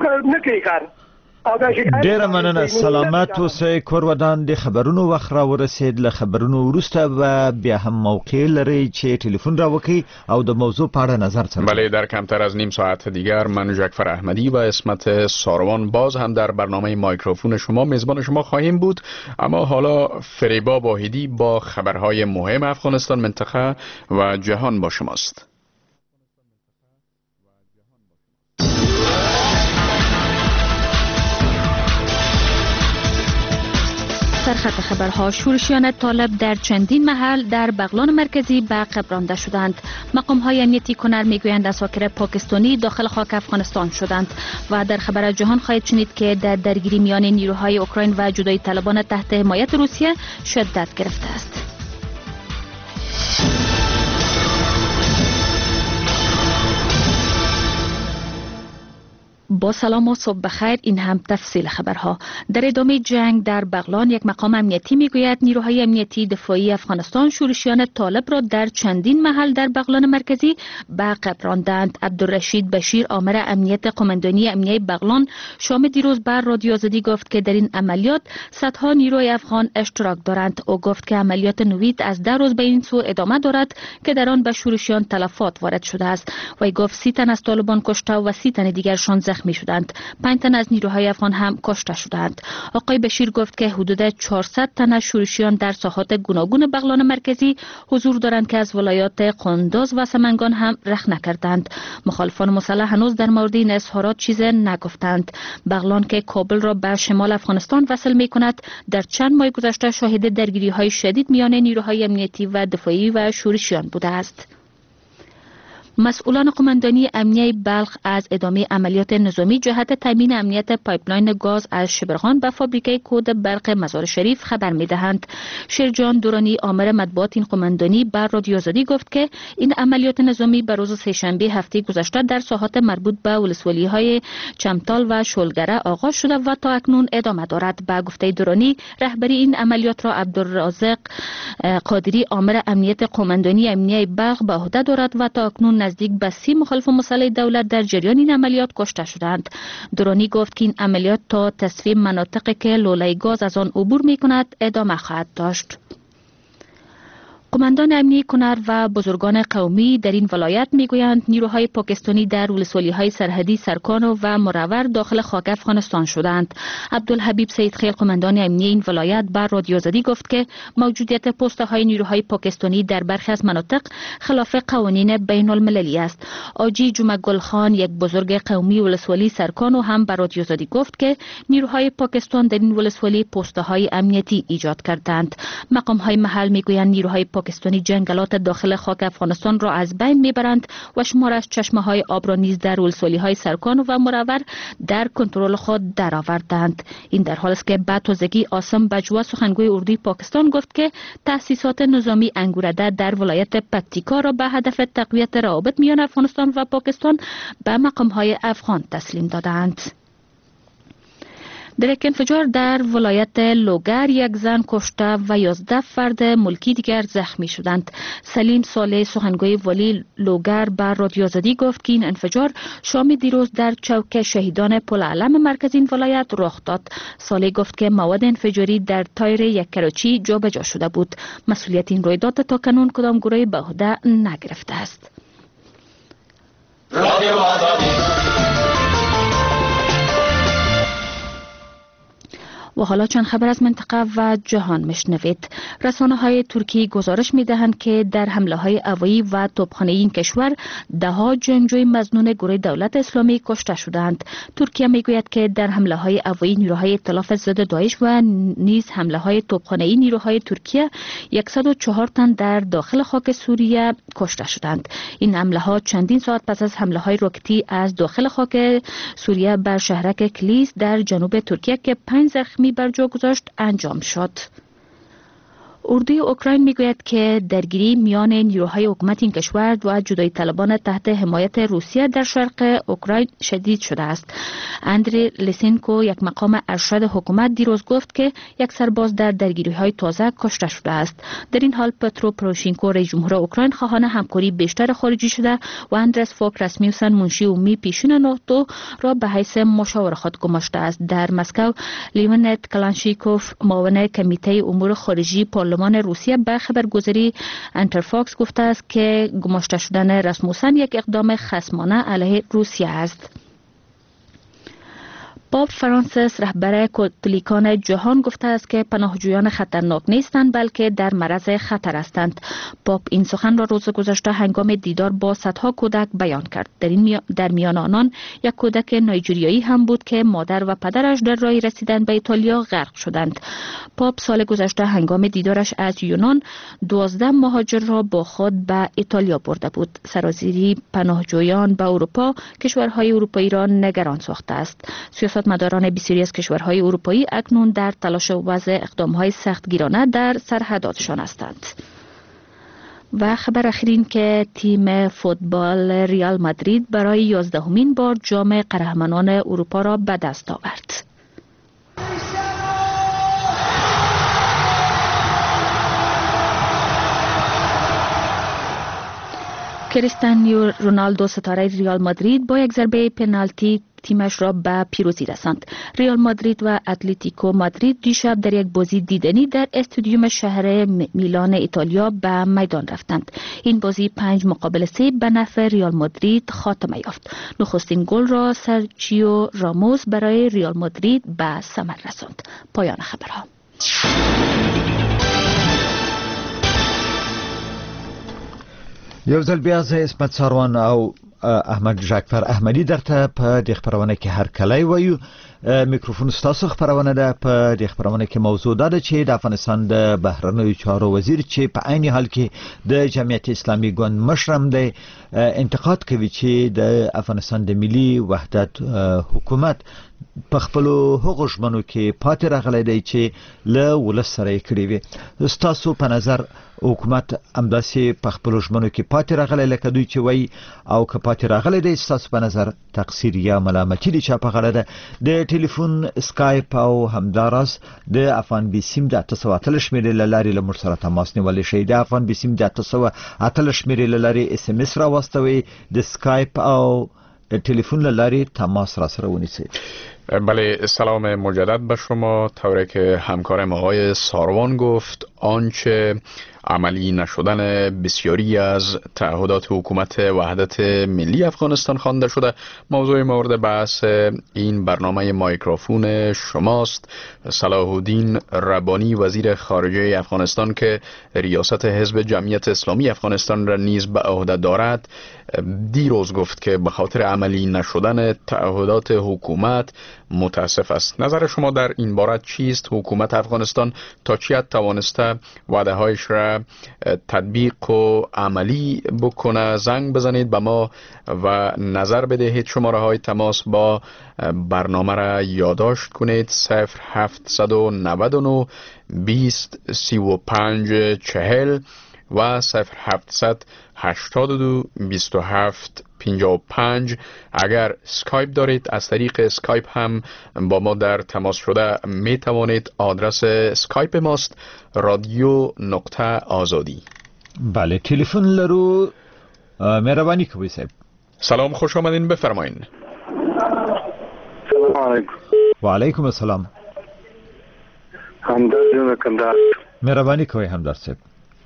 نکړي کار. ډیره مننه. سلامت اوسئ. کورودان د خبرونو وخت را ورسید. له خبرونو وروسته به بیا هم موقع لري چې تلفن را وکړي او د موضوع په اړه نظر څرګند کړي. بله، در کمتر از نیم ساعت دیگر من جعفر احمدی و اسمت ساروان باز هم در برنامه مایکروفون شما میزبان شما خواهیم بود. اما حالا فریبا واحدی با خبرهای مهم افغانستان، منطقه و جهان با شماست. سرخط خبرها: شورشیان طالب در چندین محل در بغلان مرکزی به عقب رانده شدند. مقام‌های امنیتی کنر میگویند اساکر پاکستانی داخل خاک افغانستان شدند. و در خبر جهان خواهید شنید که در درگیری میان نیروهای اوکراین و جدایی طلبان تحت حمایت روسیه شدت گرفته است. با سلام و صبح بخیر. این هم تفصیل خبرها. در ادامه جنگ در بغلان یک مقام امنیتی میگوید نیروهای امنیتی دفاعی افغانستان شورشیان طالب را در چندین محل در بغلان مرکزی به عقب راندند. عبدالرشید بشیر، آمر امنیت قماندانی امنیه بغلان، شام دیروز بر رادیو آزادی گفت که در این عملیات صدها نیروی افغان اشتراک دارند. او گفت که عملیات نوید از 10 روز به این سو ادامه دارد که در آن به شورشیان تلفات وارد شده است. وی گفت 30 تن از طالبان کشته و 30 تن دیگرشان زخمی شدند. 5 تن از نیروهای افغان هم کشته شدند. آقای بشیر گفت که حدود 400 تن از شورشیان در ساحات گوناگون بغلان مرکزی حضور دارند که از ولایات قندوز و سمنگان هم رخ نکردند. مخالفان مسلح هنوز در مورد این اظهارات چیز نگفتند. بغلان که کابل را به شمال افغانستان وصل می کند در چند ماه گذشته شاهد درگیری های شدید میان نیروهای امنیتی و دفاعی و شورشیان بوده است. مسئولان قماندانی امنیه بلخ از ادامه عملیات نظامی جهت تامین امنیت پایپلاین گاز از شبرغان به فابریکه کود برق مزار شریف خبر می‌دهند. شیرجان دورانی، آمر مطبوعات این قماندانی، بر رادیو آزادی گفت که این عملیات نظامی به روز سه‌شنبه هفته گذشته در ساحات مربوط به ولسوالی‌های چمتال و شلگره آغاز شده و تا اکنون ادامه دارد. به گفته دورانی، رهبری این عملیات را عبدالرازق قادری، آمر امنیت قماندانی امنیه بلخ به عهده دارد و تا اکنون نزدیک به 30 مخالف مسلح دولت در جریان این عملیات کشته شدند. درانی گفت که این عملیات تا تصفیه مناطقی که لوله گاز از آن عبور می کند ادامه خواهد داشت. قماندان امنیه کنر و بزرگان قومی در این ولایت میگویند نیروهای پاکستانی در ولسوالی‌های سرحدی سرکانو و مراور داخل خاک افغانستان شدند. عبدالحبیب سیدخیل، قماندان امنیه این ولایت، بر رادیو آزادی گفت که موجودیت پست‌های نیروهای پاکستانی در برخی از مناطق خلاف قوانین بین المللی است. آجی جمعه گل خان، یک بزرگ قومی ولسوالی سرکانو، هم بر رادیو آزادی گفت که نیروهای پاکستان در این ولسوالی پست‌های امنیتی ایجاد کردند. مقام‌های محل میگویند نیروهای پاکستانی جنگلات داخل خاک افغانستان را از بین میبرند و شمار از چشمه‌های آب را نیز در ولسوالی‌های سرکانو و مراور در کنترل خود درآوردند. این در حالی است که به تازگی آسم بجوا، سخنگوی اردوی پاکستان، گفت که تأسیسات نظامی انگورده در ولایت پکتیکا را به هدف تقویت روابط میان افغانستان و پاکستان به مقام‌های افغان تسلیم دادند. در یک انفجار در ولایت لوگر یک زن کشته و 11 فرد ملکی دیگر زخمی شدند. سلیم صالح، سخنگوی والی لوگر، بر رادیو آزادی گفت که این انفجار شام دیروز در چوک شهیدان پل علم مرکز این ولایت رخ داد. صالح گفت که مواد انفجاری در تایر یک کراچی جابجا شده بود. مسئولیت این رویداد تا کنون کدام گروهی به عهده نگرفته است. رادیو آزادی. و حالا چند خبر از منطقه و جهان میشنوید. رسانه‌های ترکی گزارش می‌دهند که در حمله‌های هوایی و توپخانه‌ای این کشور ده‌ها جنگجوی مظنون گروه دولت اسلامی کشته شدند. ترکیه میگوید که در حمله‌های هوایی نیروهای ائتلاف ضد داعش و نیز حمله‌های توپخانه‌ای نیروهای ترکیه 104 تن در داخل خاک سوریه کشته شدند. این حمله‌ها چندین ساعت پس از حمله‌های راکتی از داخل خاک سوریه بر شهرک کلیس در جنوب ترکیه که 5 زخمی بر جا گذاشت انجام شد. اردوی اوکراین میگوید که درگیری میان نیروهای حکومت این کشور و جدایی طلبان تحت حمایت روسیه در شرق اوکراین شدید شده است. اندری لیسینکو، یک مقام ارشد حکومت، دیروز گفت که یک سرباز در درگیری‌های تازه کشته شده است. در این حال پترو پروشینکو، رئیس جمهور اوکراین، خواهان همکاری بیشتر خارجی شده و اندرس فوک رسمیوسن، منشی عمومی پیشین ناتو، را به حیث مشاور خود گماشته است. در مسکو، لیونت کلانشیکوف، معاون کمیته امور خارجی پارلمان روسیه، به خبرگزاری انترفاکس گفته است که گماشته شدن رسموسن یک اقدام خصمانه علیه روسیه است. پاپ فرانسیس، رهبر کاتولیکان جهان، گفته است که پناهجویان خطرناک نیستند بلکه در معرض خطر هستند. پاپ این سخن را روز گذشته هنگام دیدار با صدها کودک بیان کرد. در میان آنان یک کودک نایجریایی هم بود که مادر و پدرش در راه رسیدن به ایتالیا غرق شدند. پاپ سال گذشته هنگام دیدارش از یونان 12 مهاجر را با خود به ایتالیا برده بود. سرازیری پناهجویان به اروپا کشورهای اروپایی را نگران ساخته است. سیاستمداران بسیاری از کشورهای اروپایی اکنون در تلاش وضع اقدامهای سختگیرانه در سرحداتشان هستند. و خبر اخیر این که تیم فوتبال ریال مادرید برای 11مین بار جام قهرمانان اروپا را به دست آورد. کریستیانو رونالدو، ستاره ریال مادرید، با یک ضربه پنالتی تیمش را به پیروزی رساند. ریال مادرید و اتلتیکو مادرید دیشب در یک بازی دیدنی در استادیوم شهر میلان ایتالیا به میدان رفتند. این بازی 5-3 به نفع ریال مادرید خاتمه یافت. نخستین گل را سرجیو راموس برای ریال مادرید به ثمر رساند. پایان خبرها. یو ځل بیا زه اسمت ساروان او احمد جعفر احمدی درته په دې خبرونه کې هر کله وایو. میکروفون ستاسو خبرونه ده. په دې خبرونه کې موضوع ده چې د افغانستان د بهرنیو چارو وزیر چې په عین حال کې د جمعیت اسلامي ګوند مشرم دی انتقاد کوي چې د افغانستان د ملي وحدت حکومت په خپل هغو ژمنو کې پاتې راغلی دی چې له ولس سره یې کړې وي. ستاسو په نظر حکومت همداسې په خپل ژمنو کې پاتې راغلی لکه دوی چې وایي، او که پاتې راغلی دی ستاسو په نظر تقصیر یا ملامتي د چا په غاړه ده؟ د ټلیفون، سکایپ او همداراز د افغان بي سیم د 818 شمیرې له لارې له موږ سره تماس نیولی شئ. د افغان بي سیم د 818 شمیرې له لارې اس ام اس راواستوئ، د سکایپ او تلفن له لارې تماس را سره ونیسئ. بله، سلام مجدد به شما. طوری که همکارم آقای ساروان گفت، آنچه عملی نشدن بسیاری از تعهدات حکومت وحدت ملی افغانستان خوانده شده موضوع مورد بحث این برنامه مایکروفون شماست. صلاح الدین ربانی، وزیر خارجه افغانستان که ریاست حزب جمعیت اسلامی افغانستان را نیز به عهده دارد، دیروز گفت که به خاطر عملی نشدن تعهدات حکومت متاسف است. نظر شما در این باره چیست؟ حکومت افغانستان تا چی حد توانسته وعده هایش را تطبیق و عملی بکنه؟ زنگ بزنید به ما و نظر بدهید. شماره های تماس با برنامه را یادداشت کنید: 0799 20 35 40 و 0700 82 27 55. اگر اسکایپ دارید، از طریق اسکایپ هم با ما در تماس شده می توانید. آدرس اسکایپ ماست رادیو.آزادی. بله، تلفن لرو. مهربانی کوی صاحب. سلام، خوش آمدین، بفرمایین. سلام علیکم. و علیکم السلام. همدرد کندهار. مهربانی کوی همدرد صاحب.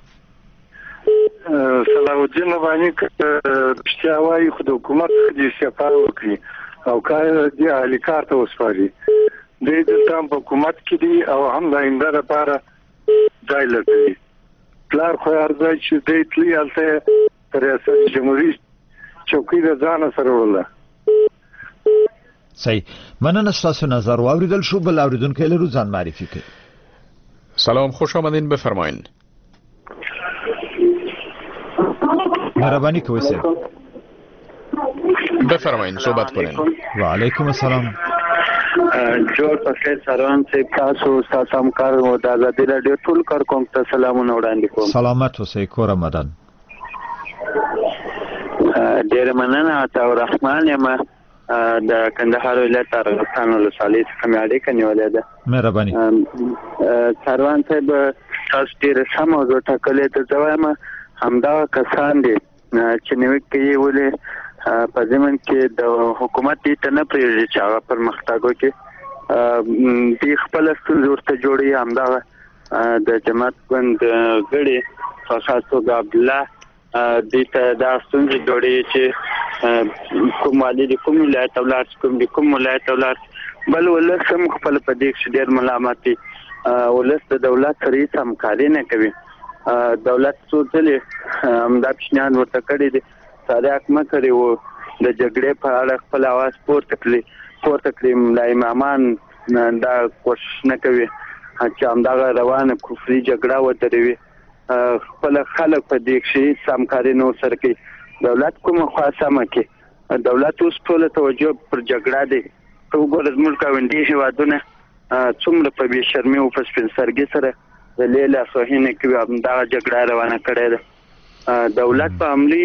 صلاح الدین ربانی رښتیا وایي، خو د حکومت څخه دې استعفا وکړي او کار دې اهلي کار ته وسپاري. دوی دلته هم په حکومت کې دي او هم د آینده لپاره ځای لټوي. پلار خو یې ارزوي چې دوی تلي هلته ریاست جمهوري چوکۍ د ځانه سره وړله. صحیح، مننه. ستاسو نظر واوریدل شو. بل اوریدونکی لرو، ځان معرفي کړئ. سلام، خوش آمدین، بفرمایین. مهربانی کوی صاحب. بفرمایین، صحبت کنین. و علیکم السلام. جوړ پخې سروان سے تاسو همکار مو د آزادي رادیو ټول کارکونکو ته سلامونه وړاندې کوم. سلامت اوسئ کور مدن. ډېر مننه عطا الرحمن یم د کندهار ولایت ارغستان ولسوالۍ څخه مې اړیکه نیولې ده. مهرباني. سروان صاحب تاسو ډېر ښه موضوع ټاکلې ده. زه وایم همدا کسان دي چې نیوکې یې ولې په ضمن کې د حکومت دې ته نه پرېږدي چې هغه پرمختګ وکړي. دې خپله ستونزې ورته جوړوي. همدا د جماعت ګوند غړي په خاص توګه عبدالله دې ته دا ستونزې جوړوي چې کوم والي د کوم ولایت ولاړ کوم د کوم ولایت ولاړ بل ولس هم خپل په دې کې ډېر ملامت دي. ولس د دولت سره هېڅ همکاري نه کوي. دولت څو ځلې همدا پیشنهاد ورته کړی دی صادق مه کړی و د جګړې په اړه خپل اواز پورته کړي. ملا امامان دا کوشش نه کوي چې همدغه روانه کفري جګړه ودروي. خپل خلک په دې کې همکاري نه سره کوي. دولت کومه خوا سمه کوي. دولت اوس ټول توجه پر جګړه دی. وګوره زموږ ګاونډي هېوادونه څومره په بې شرمۍ او په سپین سرګي سره د لیلا صحینه کوي همدغه جګړه روانه کړې ده. دولت په عملي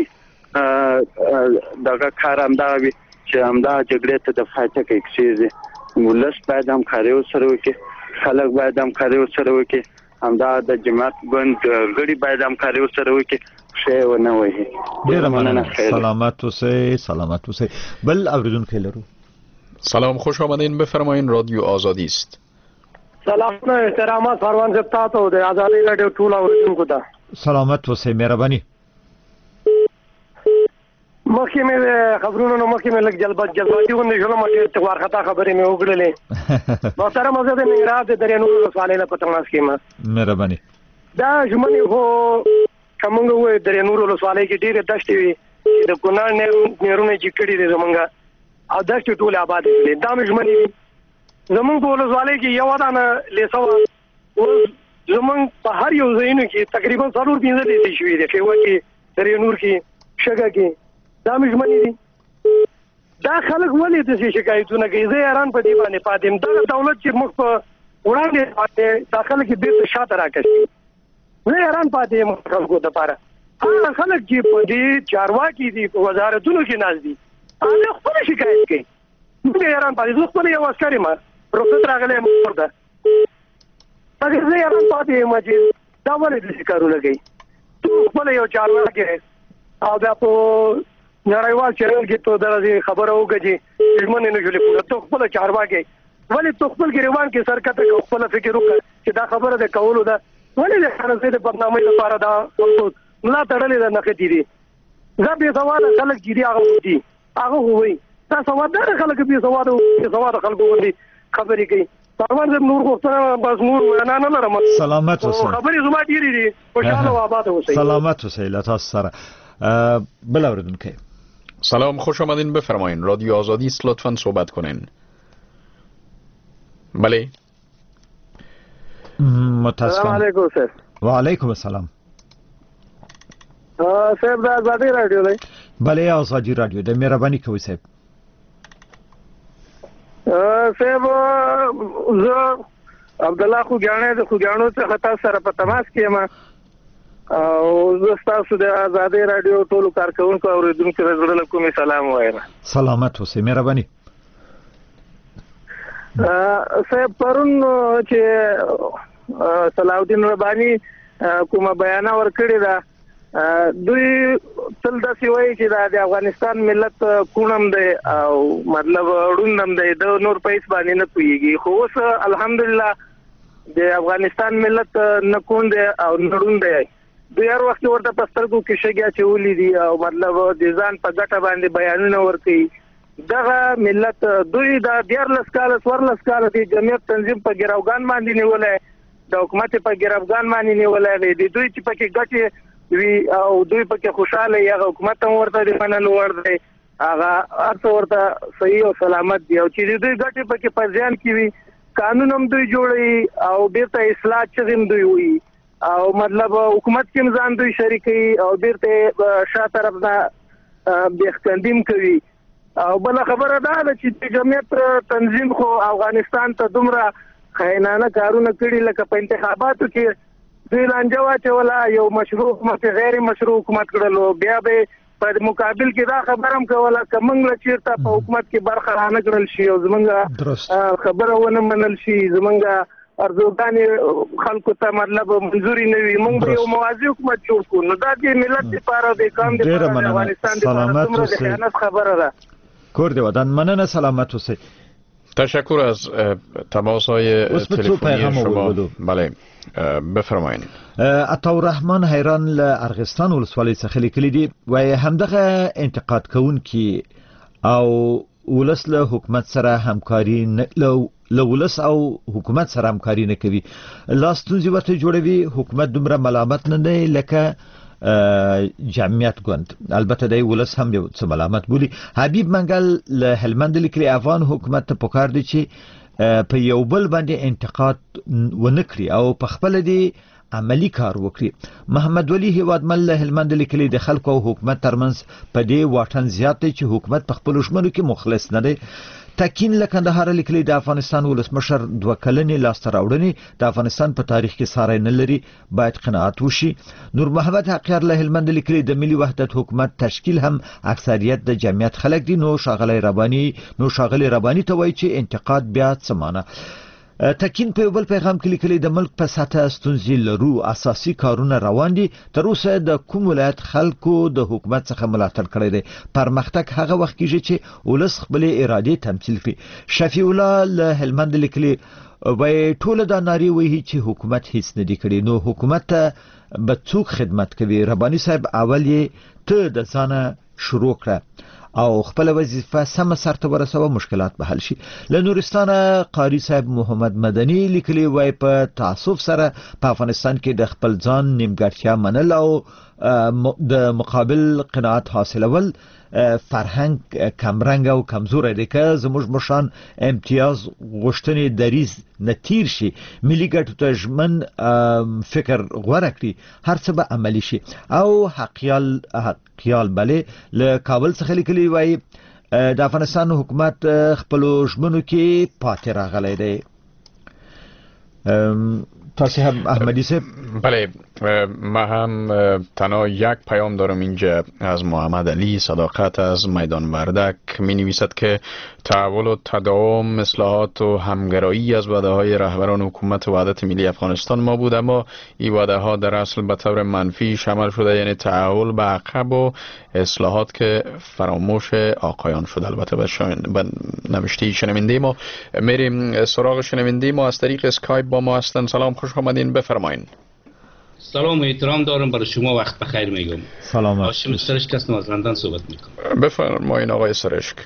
دغه کار همدغه وي چې همدغه جګړې ته د فاتح کوي کېږي. ولس باید همکاري ورسره وکړي. خلک باید همکاري ورسره وکړي. همدغه د جماعت ګوند غړي باید همکاري ورسره وکړي. شی ونه وهي. ډېره مننه. سلامت اوسئ. بل اوریدونکی لرو. سلام، خوش آمدین. بفرمایین. رادیو آزادی است. سلام احترامات سروان صاحب تاسو د آزادي رادیو ټول اوریدونکو ته سلامت اوسئ. مهرباني. مخکې مې خبرونو مخکې مې لږ جلباتي غونډې شولم چې وارخطا خبرې مې وکړلې. محترم زه د ننګرهار د درې نور ولسوالۍ نه په تماس کې یم. مهرباني. دا ژمنې خو کومه وې درې نور ولسوالۍ کې ډېرې دښتې وي چې د کونړ نهرونه چې کړي دي زمونږ او دښتې ټول آباد دي. دا مې ژمنې دي. زمونږ په ولسوالۍ کې یو ودانه لیسه وه. اوس زمونږ په هر یو ځایونو کې تقریبا 4-5 لیسې شوي دي. خیوه کې، درې نور کې، شګه کې. دا مې ژمنې دي. دا خلک ولې داسې شکایتونه کوي؟ زه حیران په دې باندې پاتې یم. دغه دولت چې موږ په وړاندې دا خلک یې بېرته شاته راکشي. زه حیران پاتې یم خلکو دپاره. هغه خلک چې په دې چارواکي دي، په وزارتونو کې ناست دي، هغه خپله شکایت کوي. موږ حیران پاتې. زه خپله یو عسکر یم، رخصت راغلی یم ورته. هغه زه حیران پاتې یم چې دا ولې داسې کارونه کوي. تو خپله یو چارواکی او بیا په نړیوال چینل کې ته دغه خبره وکړه چې ژمنې نه شولې پوره. ته خپله چارواکی ولې ته خپل ګریوان کې سر کته کړه، خپله فکر وکړه چې دا خبره د کولو ده. ولې د خرڅې د بدنامۍ لپاره دا ملا تړلې ده نښتې دي. زه بې سواده خلک چې دي هغه دي، هغه وایي دا سوادداره خلک بې سواده خلکو باندې خبرې کوي. سروان صاحب نور غوښتنه بس نور وینا نه لرم. سلامت اوسئ. خبرې زما ډېرې دي. خوشحاله او آباد اوسئ. سلامت اوسئ. له تاسو سره بل اوریدونکی. سلام، خوش آمدین. بفرمایین. رادیو آزادی است. لطفاً صحبت کنین. بله. متاسفم. سلام علیکم سر. و علیکم السلام. صاحب د آزادي رادیو دی. بله آزادي رادیو دی. مهرباني کوئ صاحب. صاحب زه عبدالله خوګیاڼی د خوګیاڼو څخه تاسو سره په تماس کې یم او زه ستاسو د آزادي رادیو ټولو کارکوونکو او اوریدونکو ته زړه له کومې سلام وایم. سلامت اوسئ. مهرباني. صاحب پرون چې صلاح الدین رباني کومه بیانه ورکړې ده، دوی تل داسې وایي چې د افغانستان ملت کونم دی او مطلب ړوند دی، د نور په هېڅ باندې نه پوهېږي. خو اوس الحمدلله د افغانستان ملت نه کون دی او نه ړوند دی. دوی هر وخت ورته په سترګو کې شګې اچولي دي او مطلب د ځان په ګټه باندې بیانونه ورکوي. دغه ملت دوی د 14 کاله 14 کاله د جمعیت تنظیم په ګراوګان باندې نیولای، د حکومت په ګراوګان باندې نیولای دی. دوی چې پکې ګټي وی او دوی پکې خوشاله یا حکومت هم ورته د منلو ور دی، هغه ارته ورته صحیح او سلامت دی. او چې دوی ګټي پکې په ځان کې وي، قانون هم دوی جوړي او بیرته اصلاح چې هم دوی وي او مطلب حکومت کې ځان دوی شریکي او بیرته شاته طرف نه بېخکندیم کوي. او بل خبره ده چې د جمعیت تنظیم خو افغانستان ته دومره خاینانه کارونه کړي لکه په انتخاباتو کې دوی لانجه واچوله یو مشروع حکومت غیر مشروع حکومت کړلو بیا به په مقابل کې دا خبره هم کوله که موږ چیرته په حکومت کې برخه رانه کړل شي او زمونږ خبره ونه منل شي زمونږ ارزوګانې خلکو ته مطلب منظوري نه وي موږ به یو موازی حکومت جوړ کړو نو دا د ملت لپاره د قوم د افغانستان لپاره دومره د خیانت خبره ده. کور دی ودان مننه سلامت اوسئ. تشکر از تماس های تلفنی شما. بله بفرمایید. عطاالرحمن حیران له ارغستان ولسوالۍ څخه لیکلي دي وایي همدغه انتقاد کوونکي او ولس له حکومت سره همکاري له ولس او حکومت سره همکاري نه کوي لا ستونزې ورته جوړوي حکومت دومره ملامت نه دی لکه جمعیت ګوند البته د ولس هم یو څه ملامت بولي. حبیب منګل له هلمند لیکلي افغان حکومت ته پکار دی چې په یو بل باندې انتقاد ونه کړي او په خپل دی عملی کار وکړي. محمد ولی هیوادمل له هلمند لیکلي د خلکو او حکومت ترمنځ په دې واټن زیات دی چې حکومت په خپل شمنو کې مخلص نه دی. تکین له کندهار لیکلي د افغانستان ولسمشر 2 کلنې لاسته راوړنې د افغانستان په تاریخ کې ساری نه لري باید قناعت وشي. نور محمد حقیار له هلمند لیکلي د ملي وحدت حکومت تشکیل هم اکثریت د جمعیت خلک دي نو شاغلی ربانی ته وایي چې انتقاد بیا څه معنی. تکین په بل پیغام کې لیکلي د ملک په سطح ستونزې لرو اساسي کارونه روان دي تر اوسه د کوم ولایت خلکو د حکومت څخه ملاتړ کړی دی پرمختګ هغه وخت کېږي چې ولس خپل ارادې تمثيل کړي. شفیع الله له هلمند لیکلي وایي ټول دا ناری وایي چې حکومت هیڅ نه دی کړی نو حکومت ته به څوک خدمت کوي. ربانی صاحب اول یې ته د ځانه شروع کړه او خپل وظیفه سم سرته ورسوه مشکلات به حل شي. له نورستان قاری صاحب محمد مدني لیکلي وای په تعصب سره په افغانستان کې د خپل ځان نیمګړتیا منل او د مقابل قناعت حاصلول فرهنګ کمرنګ او کمزور دی که زموږ مشان امتیاز غوښتنې دریز نتیر شي ملي ګټو ته ژمن فکر غوره کړي هر څه به عملی شي. او حقیال بله له کابل څخه لیکلي وایي د افغانستان حکومت خپلو ژمنو کې پاتې راغلی دی. تاسو هم احمدی صاحب. بله ما هم تنها یک پیام دارم اینجا از محمد علی صداقت از میدان وردک. می نویسد که تحول و تداوم اصلاحات و همگرایی از وعده های رهبران حکومت وحدت ملی افغانستان ما بود اما این وعده ها در اصل به طور منفی شامل شده یعنی تحول به عقب و اصلاحات که فراموش آقایان شد. البته به نوشته شنونده ما میریم سراغ شنونده ما از طریق اسکایپ با ما هستن. سلام خوش آمدین بفرمایید. سلام و احترام دارم برای شما وقت بخیر میگم. سلام. هاشم سرشک هستم از لندن صحبت میکنم. بفرمایید آقای سرشک.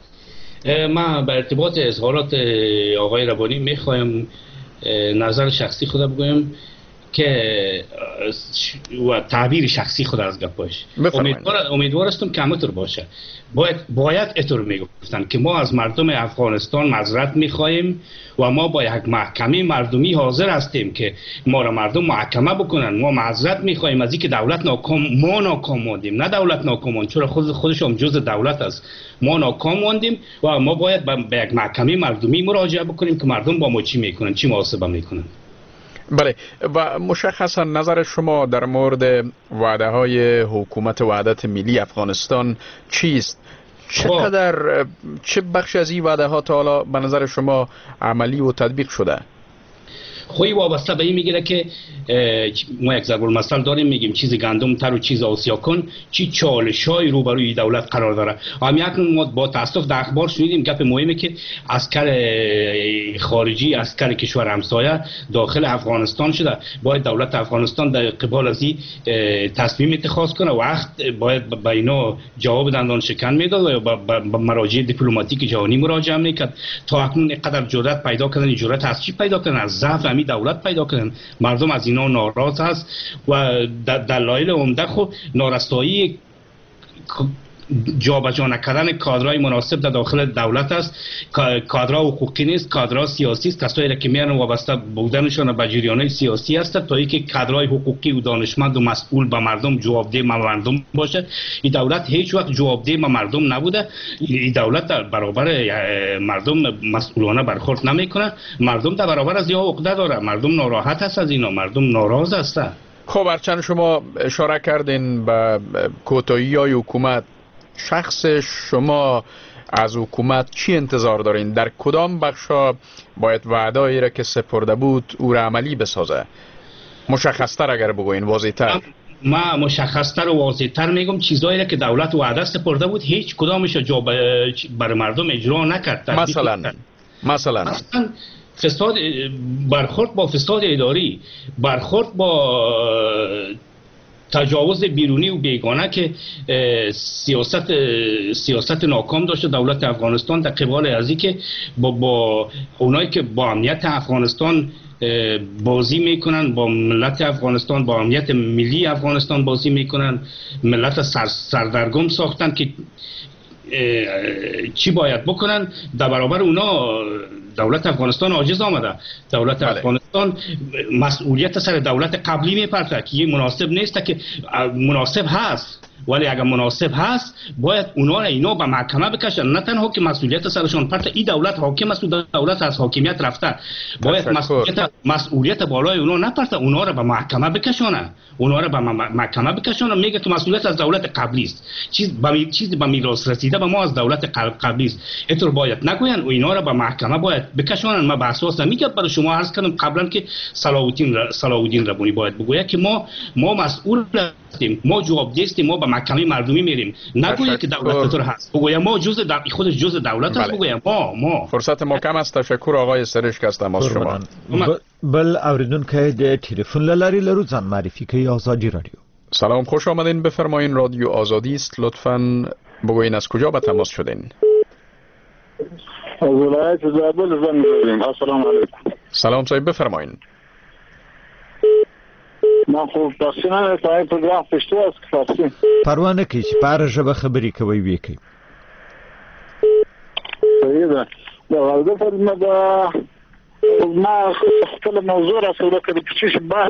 من بر ارتباط اظهارات آقای ربانی میخوایم نظر شخصی خودم بگویم که و تعبیر شخصی خود از گپاش امیدوار هستم که همونطور باشه. باید اینطور میگفتن که ما از مردم افغانستان معذرت میخواهیم و ما با یک محکمه مردمی حاضر هستیم که ما را مردم محاکمه بکنن. ما معذرت میخواهیم از اینکه دولت ما ناکام ماندیم نه دولت ناکام ماند چون خودش هم جزء دولت است. ما ناکام ماندیم و ما باید به یک محکمه مردمی مراجعه بکنیم که مردم با ما چی میکنن چی محاسبه میکنن. بله و مشخصا نظر شما در مورد وعده های حکومت وحدت ملی افغانستان چیست؟ چقدر چه بخش از این وعده ها تا حالا به نظر شما عملی و تطبیق شده؟ خوی وابسته به این میگیره که ما یک ضرب المثل داریم میگیم چیز گندم تر و چیز آسیا کن چی چالشای روبروی دولت قرار داره. هم یک ما با تاسف در اخبار شنیدیم گپ مهمه که عسکر خارجی عسکر کشور همسایه داخل افغانستان شده. باید دولت افغانستان در قبال از این تصمیم اتخاذ کنه وقت باید به اینا جواب دندان شکن میداد و به مراجع دیپلماتیک جهانی مراجعه میکرد. تا اکنون اینقدر جرأت پیدا کردن جرأت از چی پیدا کردن؟ از ضعف می دولت پیدا کردن. مردم از اینا ناراض هست و دلایل عمده خو نارسایی جابجا نکردن کادرای مناسب در داخل دولت است. کادرها حقوقی نیست، کادرها سیاسی است. کسایی که میان وابسته بودنشان به جریان‌های سیاسی است تا اینکه کادرای حقوقی و دانشمند و مسئول به مردم جوابدهی به مردم باشه. این دولت هیچ وقت جوابدهی به مردم نبوده. این دولت در برابر مردم مسئولانه برخورد نمیکنه. مردم در برابر از یا عقده داره، مردم ناراحت است از اینا، مردم ناراض هستند. خب هرچند شما اشاره کردین به کوتاهی‌های حکومت، شخص شما از حکومت چی انتظار دارین؟ در کدام بخشا باید وعده‌ای را که سپرده بود او را عملی بسازه؟ مشخص‌تر اگر بگوین، واضح‌تر. ما مشخص‌تر و واضح‌تر میگم چیزایی را که دولت وعده سپرده بود هیچ کدامش جا بر مردم اجرا نکرد. مثلا فساد، برخورد با فساد اداری، برخورد با تجاوز بیرونی و بیگانه که سیاست ناکام داشته دولت افغانستان در قبال ازی که با اونایی که با امنیت افغانستان بازی میکنن، با ملت افغانستان، با امنیت ملی افغانستان بازی میکنن، ملت سردرگم ساختن که چی باید بکنن. در برابر اونا دولت افغانستان عاجز آمده. دولت افغانستان مسئولیت سر دولت قبلی میپرته که یه مناسب نیست، که مناسب هست ولی اگر مناسب هست باید اینا به محکمه بکشن. نه تنها که مسئولیت سرشان پرته، این دولت حاکم است و دولت از حاکمیت رفته، باید مسئولیت بالای اونا نپرته، اونا را به محکمه بکشانه، میگه تو مسئولیت از دولت قبلی است، چیزی به میراث رسیده به ما از دولت قبلی است، اینطور باید نگوین و اینا را به محکمه باید بکشانن. ما به اساس میگم برای شما عرض کردم قبلا که صلاح الدین ربانی باید بگوید که ما مسئول هستیم، ما جوابدهی هستیم، ما به محکمه مردمی میریم. نگوید که دولت طور هست، بگوید ما خودش جزء دولت است. بگوید ما فرصت ما کم است. تشکر آقای سرشک هستم از شما. بل اوریدونکو د تلیفون لاری لرو ځان معرفی کوي آزادی رادیو. سلام، خوش آمدین، بفرمایین. رادیو آزادی است، لطفاً بگوین از کجا به تماس شدین؟ از ولایت زابل زنگ زدیم. السلام علیکم. سلام صاحب، بفرمایین. ما خو پښتنه ته پروګرام پښتو اس فارسی پروانه کې چې پاره ژبه خبرې کوي وکي. صحیح ده. دا ورته فرمه دا ما خپل موضوع را سره کړی چې بحث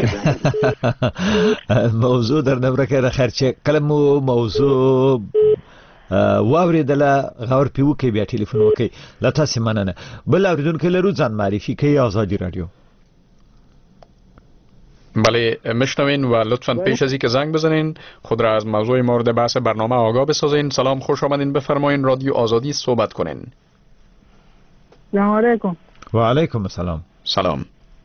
وکړي. موضوع در نبرکه خرچه کلمو موضوع واوریدله غور پیو کې بیا ټلیفون وکي. لا تاسو مننه. بل اوریدونکو لرو ځان معرفي کوي آزادی رادیو. بله میشنوین و لطفاً پیش از اینکه زنگ بزنین خود را از موضوع مورد بحث برنامه آگاه بسازین. سلام، خوش آمدین، بفرمایین. رادیو آزادی صحبت کنین. سلام علیکم. و علیکم السلام. سلام.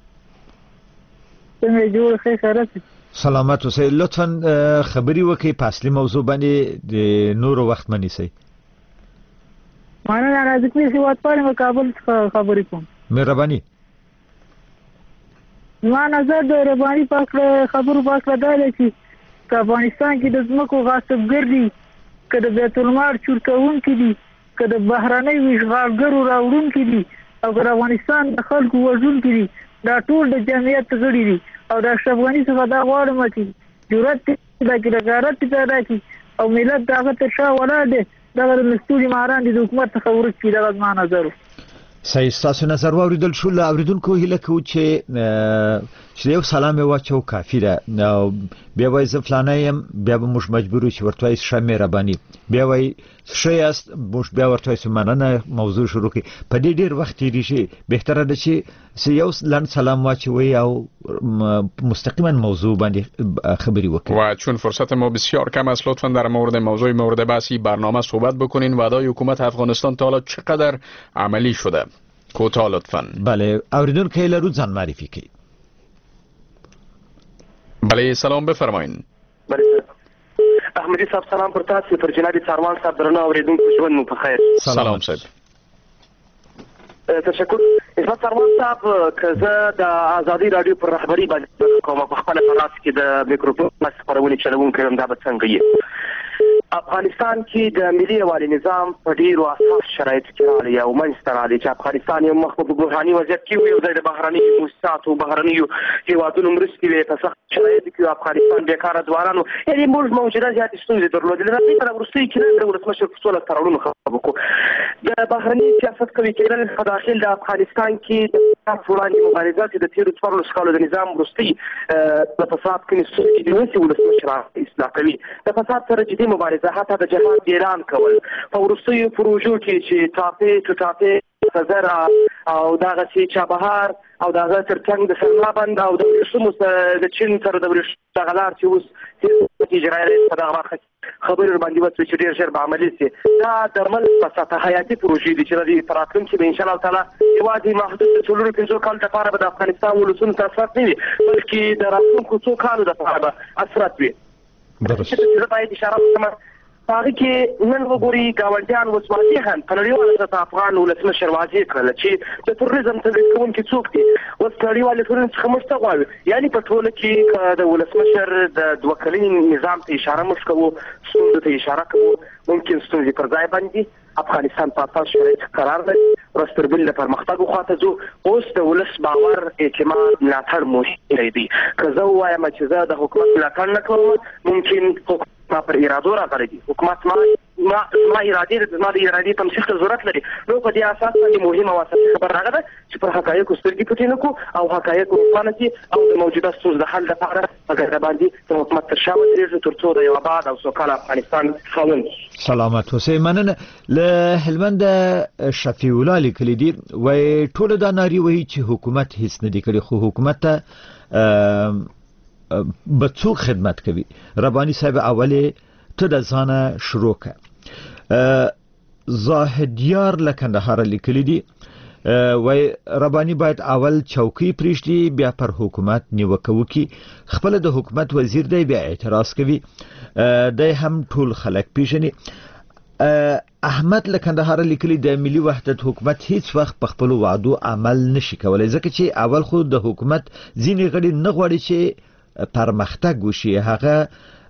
څنګه جوړ خیر خیرت؟ سلامت اوسئ. لطفاً خبري وکي په اصلي موضوع باندې د نورو وخت منی سي. مانه راځي چې وات پاره کابل خبرې کوم. مهرباني. ما نظر د رباني پاک خبرو پاک راځي چې افغانستان کې د ځمکو غاصبګردي کده بیت المال چورکون کې دي، کده بهراني ویشغالګرو راوړون کې دي، او د افغانستان د خلکو وژون کې دي. دا ټول د جمعیت غړي دي او د افغاني څخه دا غواړم چې جرأت د کډګارت پیدا کړي او ملت دغه ته شا ولاده دغه مسؤلي ماران دي د حکومت څخه ورکړي. دغه ما نظر. صحیح، تاسو نظر واوریدل شو. اوریدونکو هیله کوي چې یو سلام واچو کافی ده. نو بیا وای ز فلانه يم، بیا به موږ مجبور چې ورته شمه ربانی، بیا وای شي است موږ بیا ورته سمانه موضوع شروع کی. په دې ډیر وخت ریشي بهتره ده چې یو لاند سلام واچوي او مستقیما موضوع باندې خبري وکړي. و چون فرصت ما بسیار کم است، لطفا در موضوع مورد بحثی برنامه صحبت بکنین. وعده حکومت افغانستان تا حالا چقدر عملی شده؟ کوتاه لطفا. بله، اوریدونکو لرو ځان معرفي کړئ. بله، سلام، بفرمایین. بله احمدی صاحب، سلام پر تاسو، پر جناب څاروان صاحب درنه اوریدونکو ژوند مو په خیر. سلام صاحب. تشکر. اسمت څاروان صاحب، که زه د آزادی رادیو پر رهبری باندې کوم په خپل فراس کې د میکروفون خبرونه چلوونکی یم، دا به څنګه وي؟ افغانستان کې د ملي یووالي نظام په ډیرو اساس شرایط کې راغلی او منځته راغلی چې افغانستان یو مخ په بحراني وضعیت کې وي او د بهرنیو موسساتو بهرنیو هیوادونو مرستې په سخت شرایط کې افغانستان بیکاره ځوانانو یعنې موږ موجوده زیاتې ستونزې درلودې له دې سره وروستۍ کې د ولسمشر په 16 تړونونو خبرې وکړو د بهرني سیاست قوي کېدل په داخل د افغانستان کې د وړاندې مبارزه چې د تیرو 14 کالو د نظام وروستۍ د فساد کې ستونزې دي نو ولسمشر اصلاح کوي د فساد سره جدي مبارزه حتی د جهاد اعلان کول په وروستیو پروژو کې چې ټاپې زر او دغه چې چابهار او دغه ترڅنګ د سرلابند او د ورسمو د چین سره د ورسمو غلار چې اوس اجرایي په دغه وخت خبرې باندې وڅ چې ډیر ژر به عملي شي دا درمل په سطح حیاتي پروژې دي چې د تراتلونکي به ان شاء الله تعالی یوازې محدود څلور 15 کال لپاره به د افغانستان ولسونو ته اثرات نه وي بلکې د راتلونکو څو کالو لپاره به اثرات وي. درسته باید اشاره وکړم هغه کې نن وګوري ګاونډیان وسوالي هم په نړیواله سطح افغان ولسمشر واضح کړل چې د تروریزم تدریس کوونکي څوک دي اوس نړیوال ټولنې څخه موږ ته غواړو یعنی په ټوله کې د ولسمشر د دوه کلني نظام ته اشاره موږ کوو ستونزو ته اشاره کوو ممکن ستونزې پر ځای باندې افغانستان په اساس شرایط قرار لري رستربل د پرمختګ خواته ځو اوس د ولس باور اعتماد ملاتړ مهم دی که زه وایم چې زه د حکومت ملاتړ نه کوم ممکن ما پر ارادو راغلی دي حکومت ما ارادې تمثیل ته ضرورت لري نو په دې اساس باندې مهمه واسطه خبر راغله چې پر حقایقو سترګې پټې نه کړو او حقایق روښانه شي او د موجوده ستونزو د حل لپاره هغه باندې د حکومت تر شا ودرېږو تر څو د یو آباد او سوکاله افغانستان خاوند سلامت اوسئ. مننه. له هلمند شفیع الله لیکلي دي وایي ټول دا ناري وایي چې حکومت هیڅ نه دي کړی خو حکومت ته به څوک خدمت کوي. رباني صاحب اوله ته د ځانه شروع کړه. زاهدیار له کندهار لیکلي دي وای رباني باید اول چوکۍ پریږدي بیا پر حکومت نیوکه وکړي. خپل د حکومت وزیر دی بیا اعتراض کوي دی هم ټول خلک پیژني. احمد له کندهار لیکلي د ملي وحدت حکومت هیڅ وخت په خپل وعدو عمل نشي کولای ځکه چې اول خو د حکومت ځینې غړي نه غواړي چې پرمختګ وشي هغه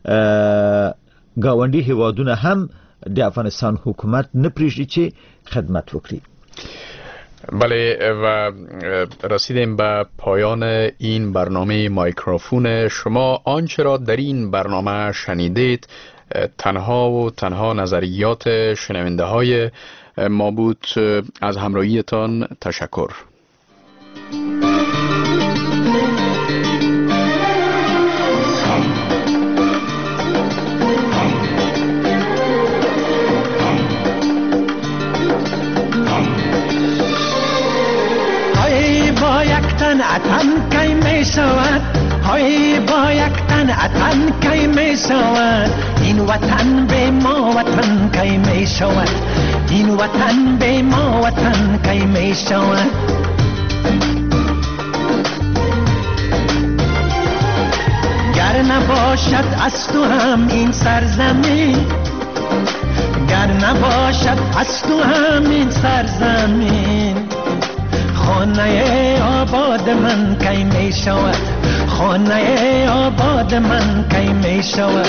گاونډي هیوادونه هم د افغانستان حکومت نه پریږدي چې خدمت وکړي. بله و رسیدیم به پایان این برنامه مایکروفون شما. آنچه را در این برنامه شنیدید تنها نظریات شنونده های ما بود. از همراهیتان تشکر. اتن کی می شود های با یک تن اتن کی می شود این وطن به ما وطن کی می شود این وطن به ما وطن کی می شود گر نباشد از تو هم این سرزمین گر نباشد از تو هم این سرزمین خانه آباد من کی می شود خانه آباد من کی می شود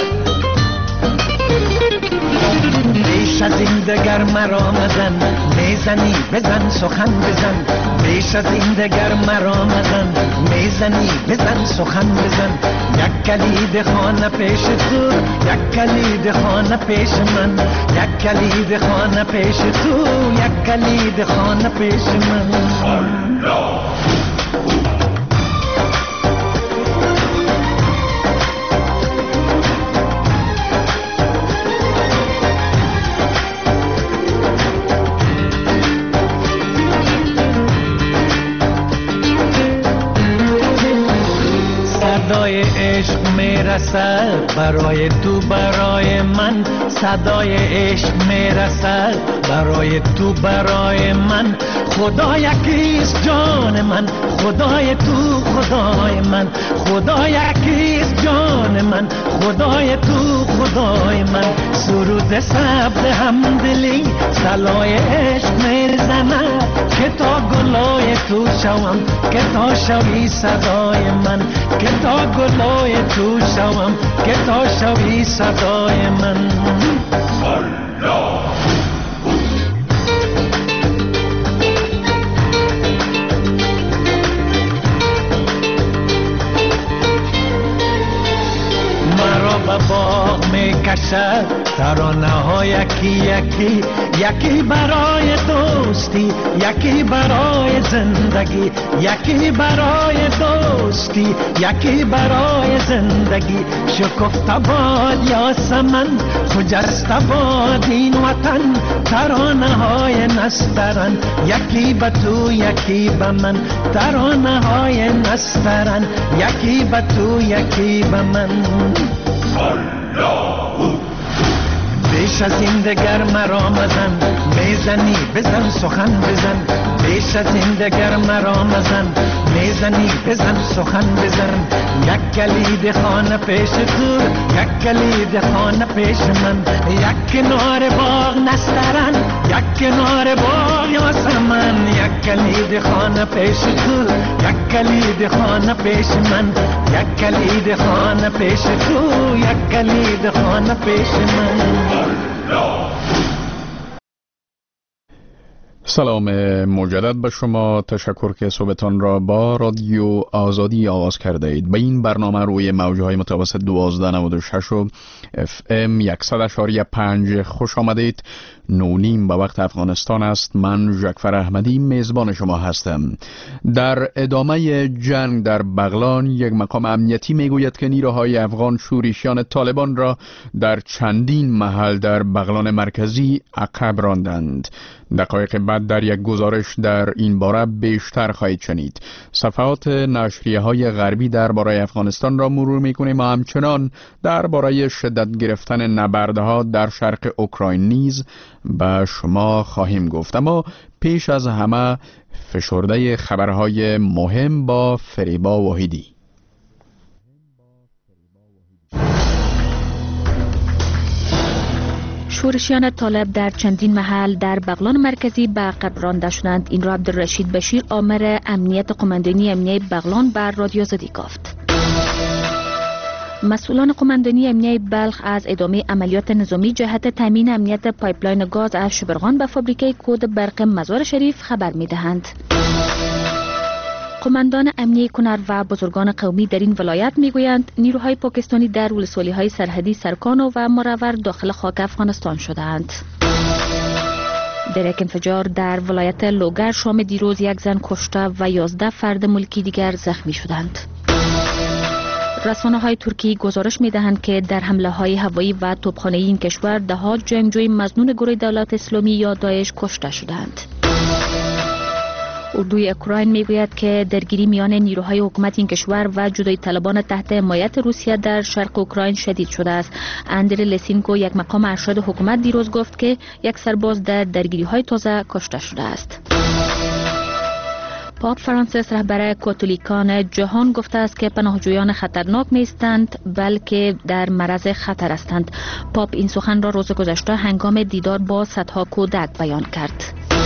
بیش از این دگر مرا مزن میزنی بزن سخن بزن بیش از این دگر مرا مزن میزنی بزن سخن بزن یک کلید خانه پیش تو یک کلید خانه پیش من یک کلید خانه پیش تو یک کلید خانه پیش من صدای عشق میرسد برای تو برای من صدای عشق میرسد برای تو برای من خدا یکیست جان من خدای تو خدای من خدا یکیست جان من خدای تو خدای من سرود سبز همدلی سلای عشق میرزند که تا گلای تو شوم که تا شوی صدای من که تا گلای تو شوم که تا شوی صدای من شب ترانه ها یکی یکی، یکی برای دوستی، یکی برای زندگی، یکی برای دوستی، یکی برای زندگی. شکفته باد یاسمن، خجسته باد این وطن، ترانه های نسترن، یکی به تو یکی به من، ترانه های نسترن، یکی به تو یکی به من. بیش از این دگر مرا مزن، میزنی بزن سخن بزن، بیش از این دگر مرا مزن، میزنی بزن سخن بزن. یک کلید خانه پیش تو، یک کلید خانه پیش من، یک کنار باغ نسترن، یک کنار باغ یاسمن. یک کلید خانه پیش تو، یک کلید خانه پیش من، یک کلید خانه پیش تو، یک کلید خانه پیش من. سلام مجدد به شما. تشکر که صحبتان را با رادیو آزادی آغاز کرده اید. به این برنامه روی موجهای متوسط 1296 و FM 100.5 خوش آمدید. 9:30 به وقت افغانستان است. من ژاکفر احمدی میزبان شما هستم. در ادامه جنگ در بغلان یک مقام امنیتی میگوید که نیروهای افغان شورشیان طالبان را در چندین محل در بغلان مرکزی عقب راندند. دقایق بعد در یک گزارش در این باره بیشتر خواهید شنید. صفحات نشریه های غربی درباره افغانستان را مرور میکنیم و همچنان درباره شدت گرفتن نبردها در شرق اوکراین نیز به شما خواهیم گفت. اما پیش از همه فشرده خبرهای مهم با فریبا واحدی. شورشیان طالب در چندین محل در بغلان مرکزی به عقب رانده شدند. این را عبدالرشید بشیر، آمر امنیت قماندانی امنیه بغلان بر رادیو آزادی گفت. مسئولان قماندانی امنیه بلخ از ادامه عملیات نظامی جهت تامین امنیت پایپلاین گاز از شبرغان به فابریکه کود برق مزار شریف خبر می‌دهند. قماندان امنیه کنر و بزرگان قومی در این ولایت میگویند نیروهای پاکستانی در ولسوالی‌های سرحدی سرکانو و مراور داخل خاک افغانستان شده‌اند. در یک انفجار در ولایت لوگر شام دیروز یک زن کشته و 11 فرد ملکی دیگر زخمی شدند. رسانه‌های ترکی گزارش می‌دهند که در حمله‌های هوایی و توپخانه‌ای این کشور ده‌ها جنگجوی مظنون گروه دولت اسلامی یا داعش کشته شدند. اردوی اوکراین میگوید که درگیری میان نیروهای حکومت این کشور و جدایی طلبان تحت حمایت روسیه در شرق اوکراین شدید شده است. اندری لسینکو، یک مقام ارشد حکومت، دیروز گفت که یک سرباز در درگیری‌های تازه کشته شده است. پاپ فرانسیس، رهبر کاتولیکان جهان، گفته است که پناهجویان خطرناک نیستند بلکه در معرض خطر هستند. پاپ این سخن را روز گذشته هنگام دیدار با صدها کودک بیان کرد.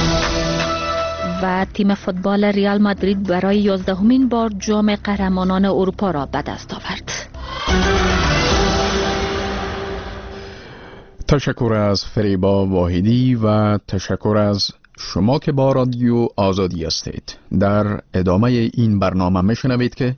و تیم فوتبال ریال مادرید برای 11مین بار جام قهرمانان اروپا را به دست آورد. تشکر از فریبا واحدی و تشکر از شما که با رادیو آزادی هستید. در ادامه این برنامه میشنوید که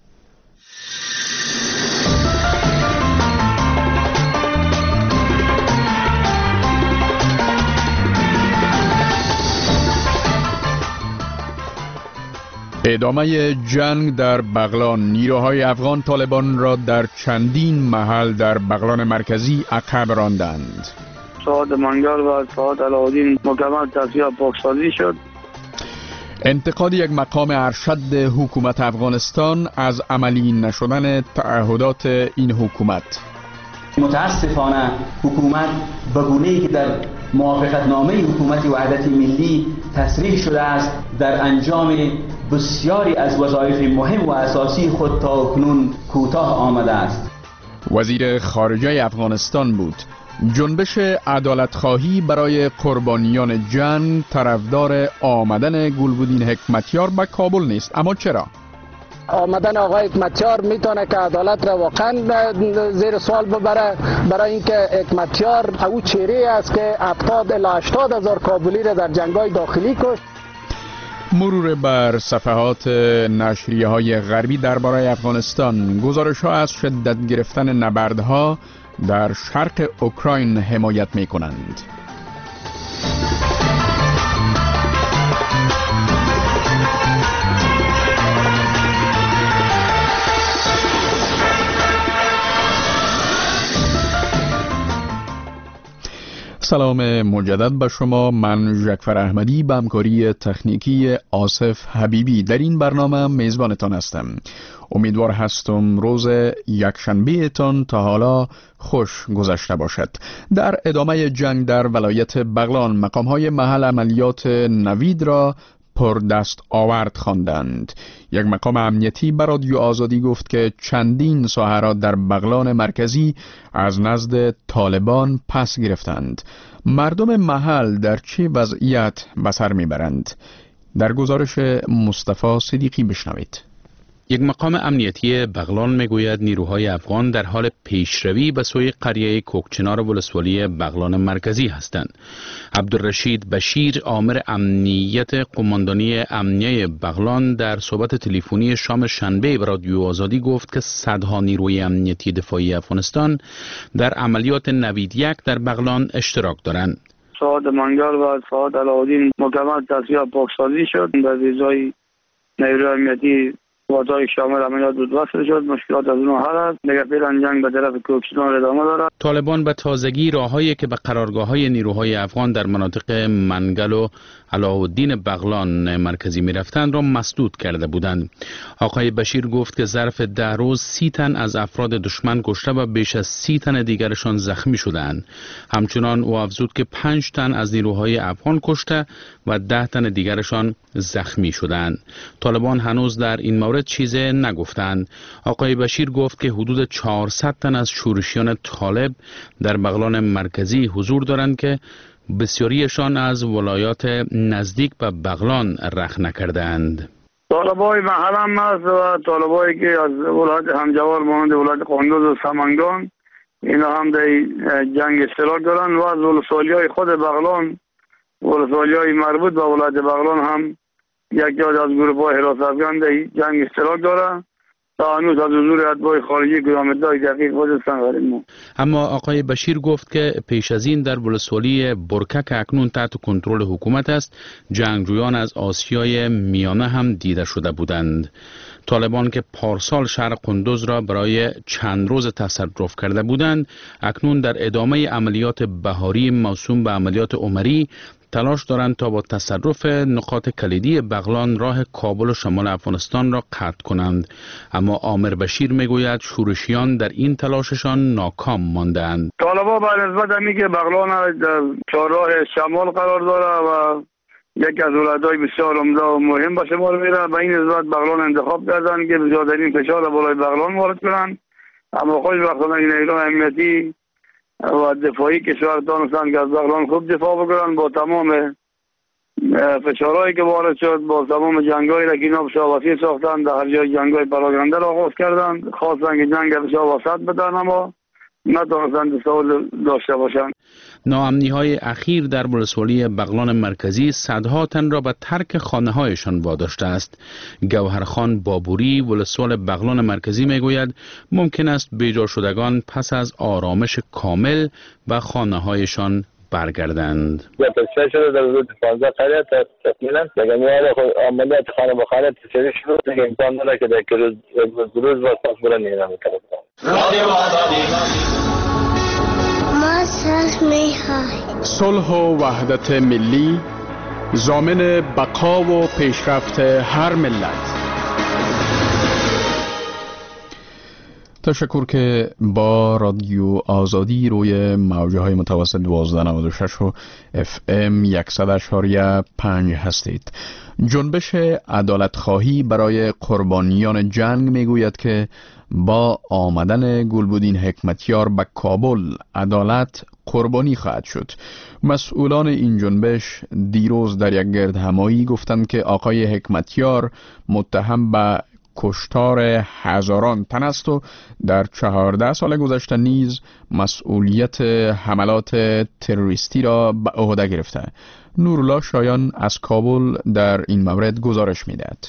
ادامه جنگ در بغلان. نیروهای افغان طالبان را در چندین محل در بغلان مرکزی عقب راندند. سعاد منگل و سعاد علاءالدین مکمل تصفیه پاکسازی شد. انتقاد یک مقام ارشد حکومت افغانستان از عملی نشدن تعهدات این حکومت. متاسفانه حکومت به گونه‌ای که در موافقتنامه حکومت وحدت ملی تصریح شده است در انجام بسیاری از وظایف مهم و اساسی خود تا اکنون کوتاه آمده است. وزیر خارجه افغانستان بود. جنبش عدالتخواهی برای قربانیان جنگ طرفدار آمدن گلبدین حکمتیار به کابل نیست. اما چرا؟ آمدن آقای حکمتیار میتونه که عدالت را واقعا زیر سوال ببره، برای اینکه حکمتیار او چهره است که 70 الی 80 هزار کابلی را در جنگ‌های داخلی کشت. مرور بر صفحات نشریه‌های غربی درباره افغانستان. گزارش‌ها از شدت گرفتن نبردها در شرق اوکراین حمایت می کنند. سلام مجدد به شما. من ژکفر احمدی به همکاری تکنیکی آصف حبیبی در این برنامه میزبانتان هستم. امیدوار هستم روز یکشنبهتان تا حالا خوش گذشته باشد. در ادامه جنگ در ولایت بغلان مقام‌های محل عملیات نوید را پر دست آورد خواندند. یک مقام امنیتی بر رادیو آزادی گفت که چندین ساحه را در بغلان مرکزی از نزد طالبان پس گرفتند. مردم محل در چه وضعیت به سر میبرند؟ در گزارش مصطفی صدیقی بشنوید. یک مقام امنیتی بغلان میگوید نیروهای افغان در حال پیشروی به سوی قریه کوکچنار ولسوالی بغلان مرکزی هستند. عبدالرشید بشیر آمر امنیت قماندانی امنیه بغلان در صحبت تلفنی شام شنبه به رادیو آزادی گفت که صدها نیروی امنیتی دفاعی افغانستان در عملیات نوید یک در بغلان اشتراک دارند. ساعت منگل و ساعت علاءالدین مکمل تصفیه پاکسازی شد. در ویزای نیروی امنیتی وضعی شامل عملیات بود وصل شد. مشکلات از اونها حل است. دیگر فعلا جنگ به طرف کوکچنار ادامه دارد. طالبان به تازگی راههایی که به قرارگاه‌های نیروهای افغان در مناطق منگل و علاءالدین بغلان مرکزی می‌رفتند را مسدود کرده بودند. آقای بشیر گفت که ظرف 10 روز 30 تن از افراد دشمن کشته و بیش از 30 تن دیگرشان زخمی شدند. همچنان او افزود که 5 تن از نیروهای افغان کشته و 10 تن دیگرشان زخمی شدند. طالبان هنوز در این مورد چیزی نگفتند. آقای بشیر گفت که حدود 400 تن از شورشیان طالب در بغلان مرکزی حضور دارند که بسیاریشان از ولایات نزدیک به بغلان رخ نکردند. طالبای محل هم است و طالبایی که از ولایت همجوار مانند ولایت قندوز و سمنگان اینا هم در جنگ اشتراک دارند و از ولسوالی‌های خود بغلان ولسوالی‌های مربوط به ولایت بغلان هم یک جا از گروه‌های حراست افغان در جنگ اشتراک دارند. تا هنوز از حضور اتباع خارجی کدام ادعای دقیق خودستان غریب. اما آقای بشیر گفت که پیش از این در ولسوالی برکک اکنون تحت کنترل حکومت است. جنگجویان از آسیای میانه هم دیده شده بودند. طالبان که پارسال شهر قندوز را برای چند روز تصرف کرده بودند اکنون در ادامه عملیات بهاری موسوم به عملیات عمری تلاش دارند تا با تصرف نقاط کلیدی بغلان راه کابل و شمال افغانستان را قطع کنند. اما آمر بشیر میگوید شورشیان در این تلاششان ناکام ماندند. طالبان بر نسبت همی که بغلان در چهارراه شمال قرار دارد و یکی از ولایت‌های بسیار عمده و مهم به شمار میره، به این نسبت بغلان انتخاب کردند که زیادترین فشار بالای بغلان وارد کنند. اما خوشبختانه نیروهای امنیتی و دفاعی کشور دانستند که از بغلان خوب دفاع بکنند. با تمام فشارهایی که وارد شد، با تمام جنگایی را که اینا بسیار وسیع ساختند، در هر جای جنگای پراگنده را آغاز کردند. خواستند که جنگ بسیار وسط بدن اما نتوانستند تساهل داشته باشند. ناامنی‌های اخیر در ولسوالی بغلان مرکزی صدها تن را به ترک خانه‌هایشان واداشته است. گوهرخان بابوری ولسوال بغلان مرکزی میگوید ممکن است بیجا شدگان پس از آرامش کامل به خانه‌هایشان برگردند. بسیار شده در حدود 15 قریه تقریبا دیگه میاره عملیات خانه به خانه تشریح شد. دیگه امکان داره که در روز و پس برن اینا میکنه. رادیو آزادی ما صلح و وحدت ملی ضامن بقا و پیشرفت هر ملت. تشکر که با رادیو آزادی روی موجه های متوسط 1296 و FM 100.5 هستید. جنبش عدالت خواهی برای قربانیان جنگ میگوید که با آمدن گلبدین حکمتیار به کابل عدالت قربانی خواهد شد. مسئولان این جنبش دیروز در یک گردهمایی گفتند که آقای حکمتیار متهم به کشتار هزاران تن است و در 14 سال گذشته نیز مسئولیت حملات تروریستی را به عهده گرفته. نورالله شایان از کابل در این مورد گزارش می‌دهد.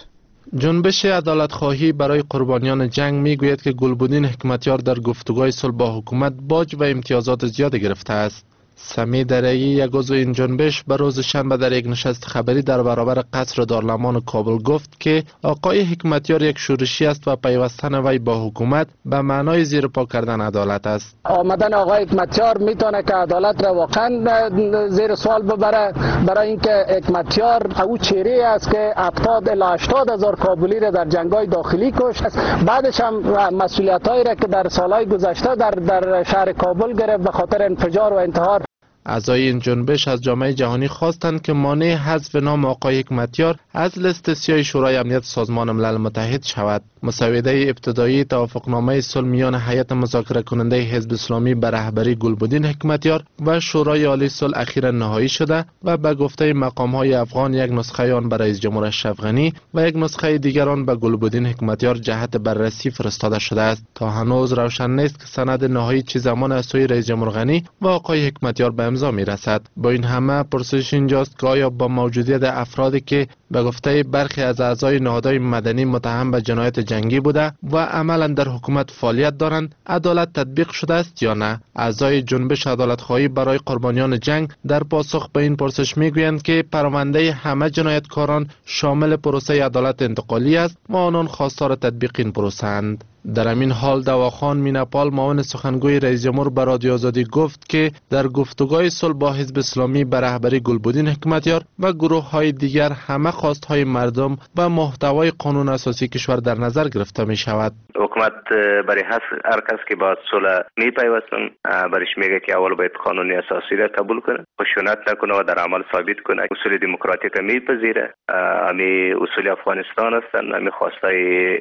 جنبش عدالت‌خواهی برای قربانیان جنگ میگوید که گلبدین حکمتیار در گفتگوهای صلح با حکومت باج و امتیازات زیاد گرفته است. سمی درایی، یک عضو این جنبش، به روز شنبه در یک نشست خبری در برابر قصر دارالمان کابل گفت که آقای حکمتیار یک شورشی است و پیوستن وی با حکومت به معنای زیر پا کردن عدالت است. آمدن آقای حکمتیار میتونه که عدالت را واقعا زیر سوال ببره، برای اینکه حکمتیار او چهره است که 70 الی 80 هزار کابلی را در جنگ‌های داخلی کشت. بعدش هم مسئولیت‌هایی را که در سالهای گذشته در شهر کابل گرفت به خاطر انفجار و انتحار. اعضای این جنبش از جامعه جهانی خواستند که مانع حذف نام آقای حکمتیار از لیست سیاه شورای امنیت سازمان ملل متحد شود. مسوده ابتدایی توافقنامه صلح میان هیئت مذاکره کننده حزب اسلامی به رهبری گلبدین حکمتیار و شورای عالی صلح اخیراً نهایی شده و به گفته مقام‌های افغان یک نسخه آن به رئیس جمهور اشرف غنی و یک نسخه دیگر آن به گلبدین حکمتیار جهت بررسی فرستاده شده است. تا هنوز روشن نیست که سند نهایی چه زمان از سوی رئیس جمهور غنی و آقای حکمتیار به امضا میرسد. با این همه پرسش اینجاست که آیا با موجودیت افرادی که به گفته برخی از اعضای نهادهای مدنی متهم به جنایت جنگی بوده و عملا در حکومت فعالیت دارند عدالت تطبیق شده است یا نه؟ اعضای جنبش عدالت‌خواهی برای قربانیان جنگ در پاسخ به این پرسش میگویند که پرونده همه جنایتکاران شامل پروسه عدالت انتقالی است و آنان خواستار تطبیق این پروسه اند. در همین حال دواخان میناپال معاون سخنگوی رئیس جمهور به رادیو آزادی گفت که در گفتگوهای صلح با حزب اسلامی به رهبری گلبدین حکمتیار و گروه‌های دیگر همه خواست‌های مردم و محتوای قانون اساسی کشور در نظر گرفته می شود. حکومت برای هر کس که با صلح می پیوستن برش میگه که اول باید قانون اساسی را قبول کنه، خشونت نکنه و در عمل ثابت کنه اصول دموکراتیک میپذیره. امی اصول افغانستان هستند، امی خواستای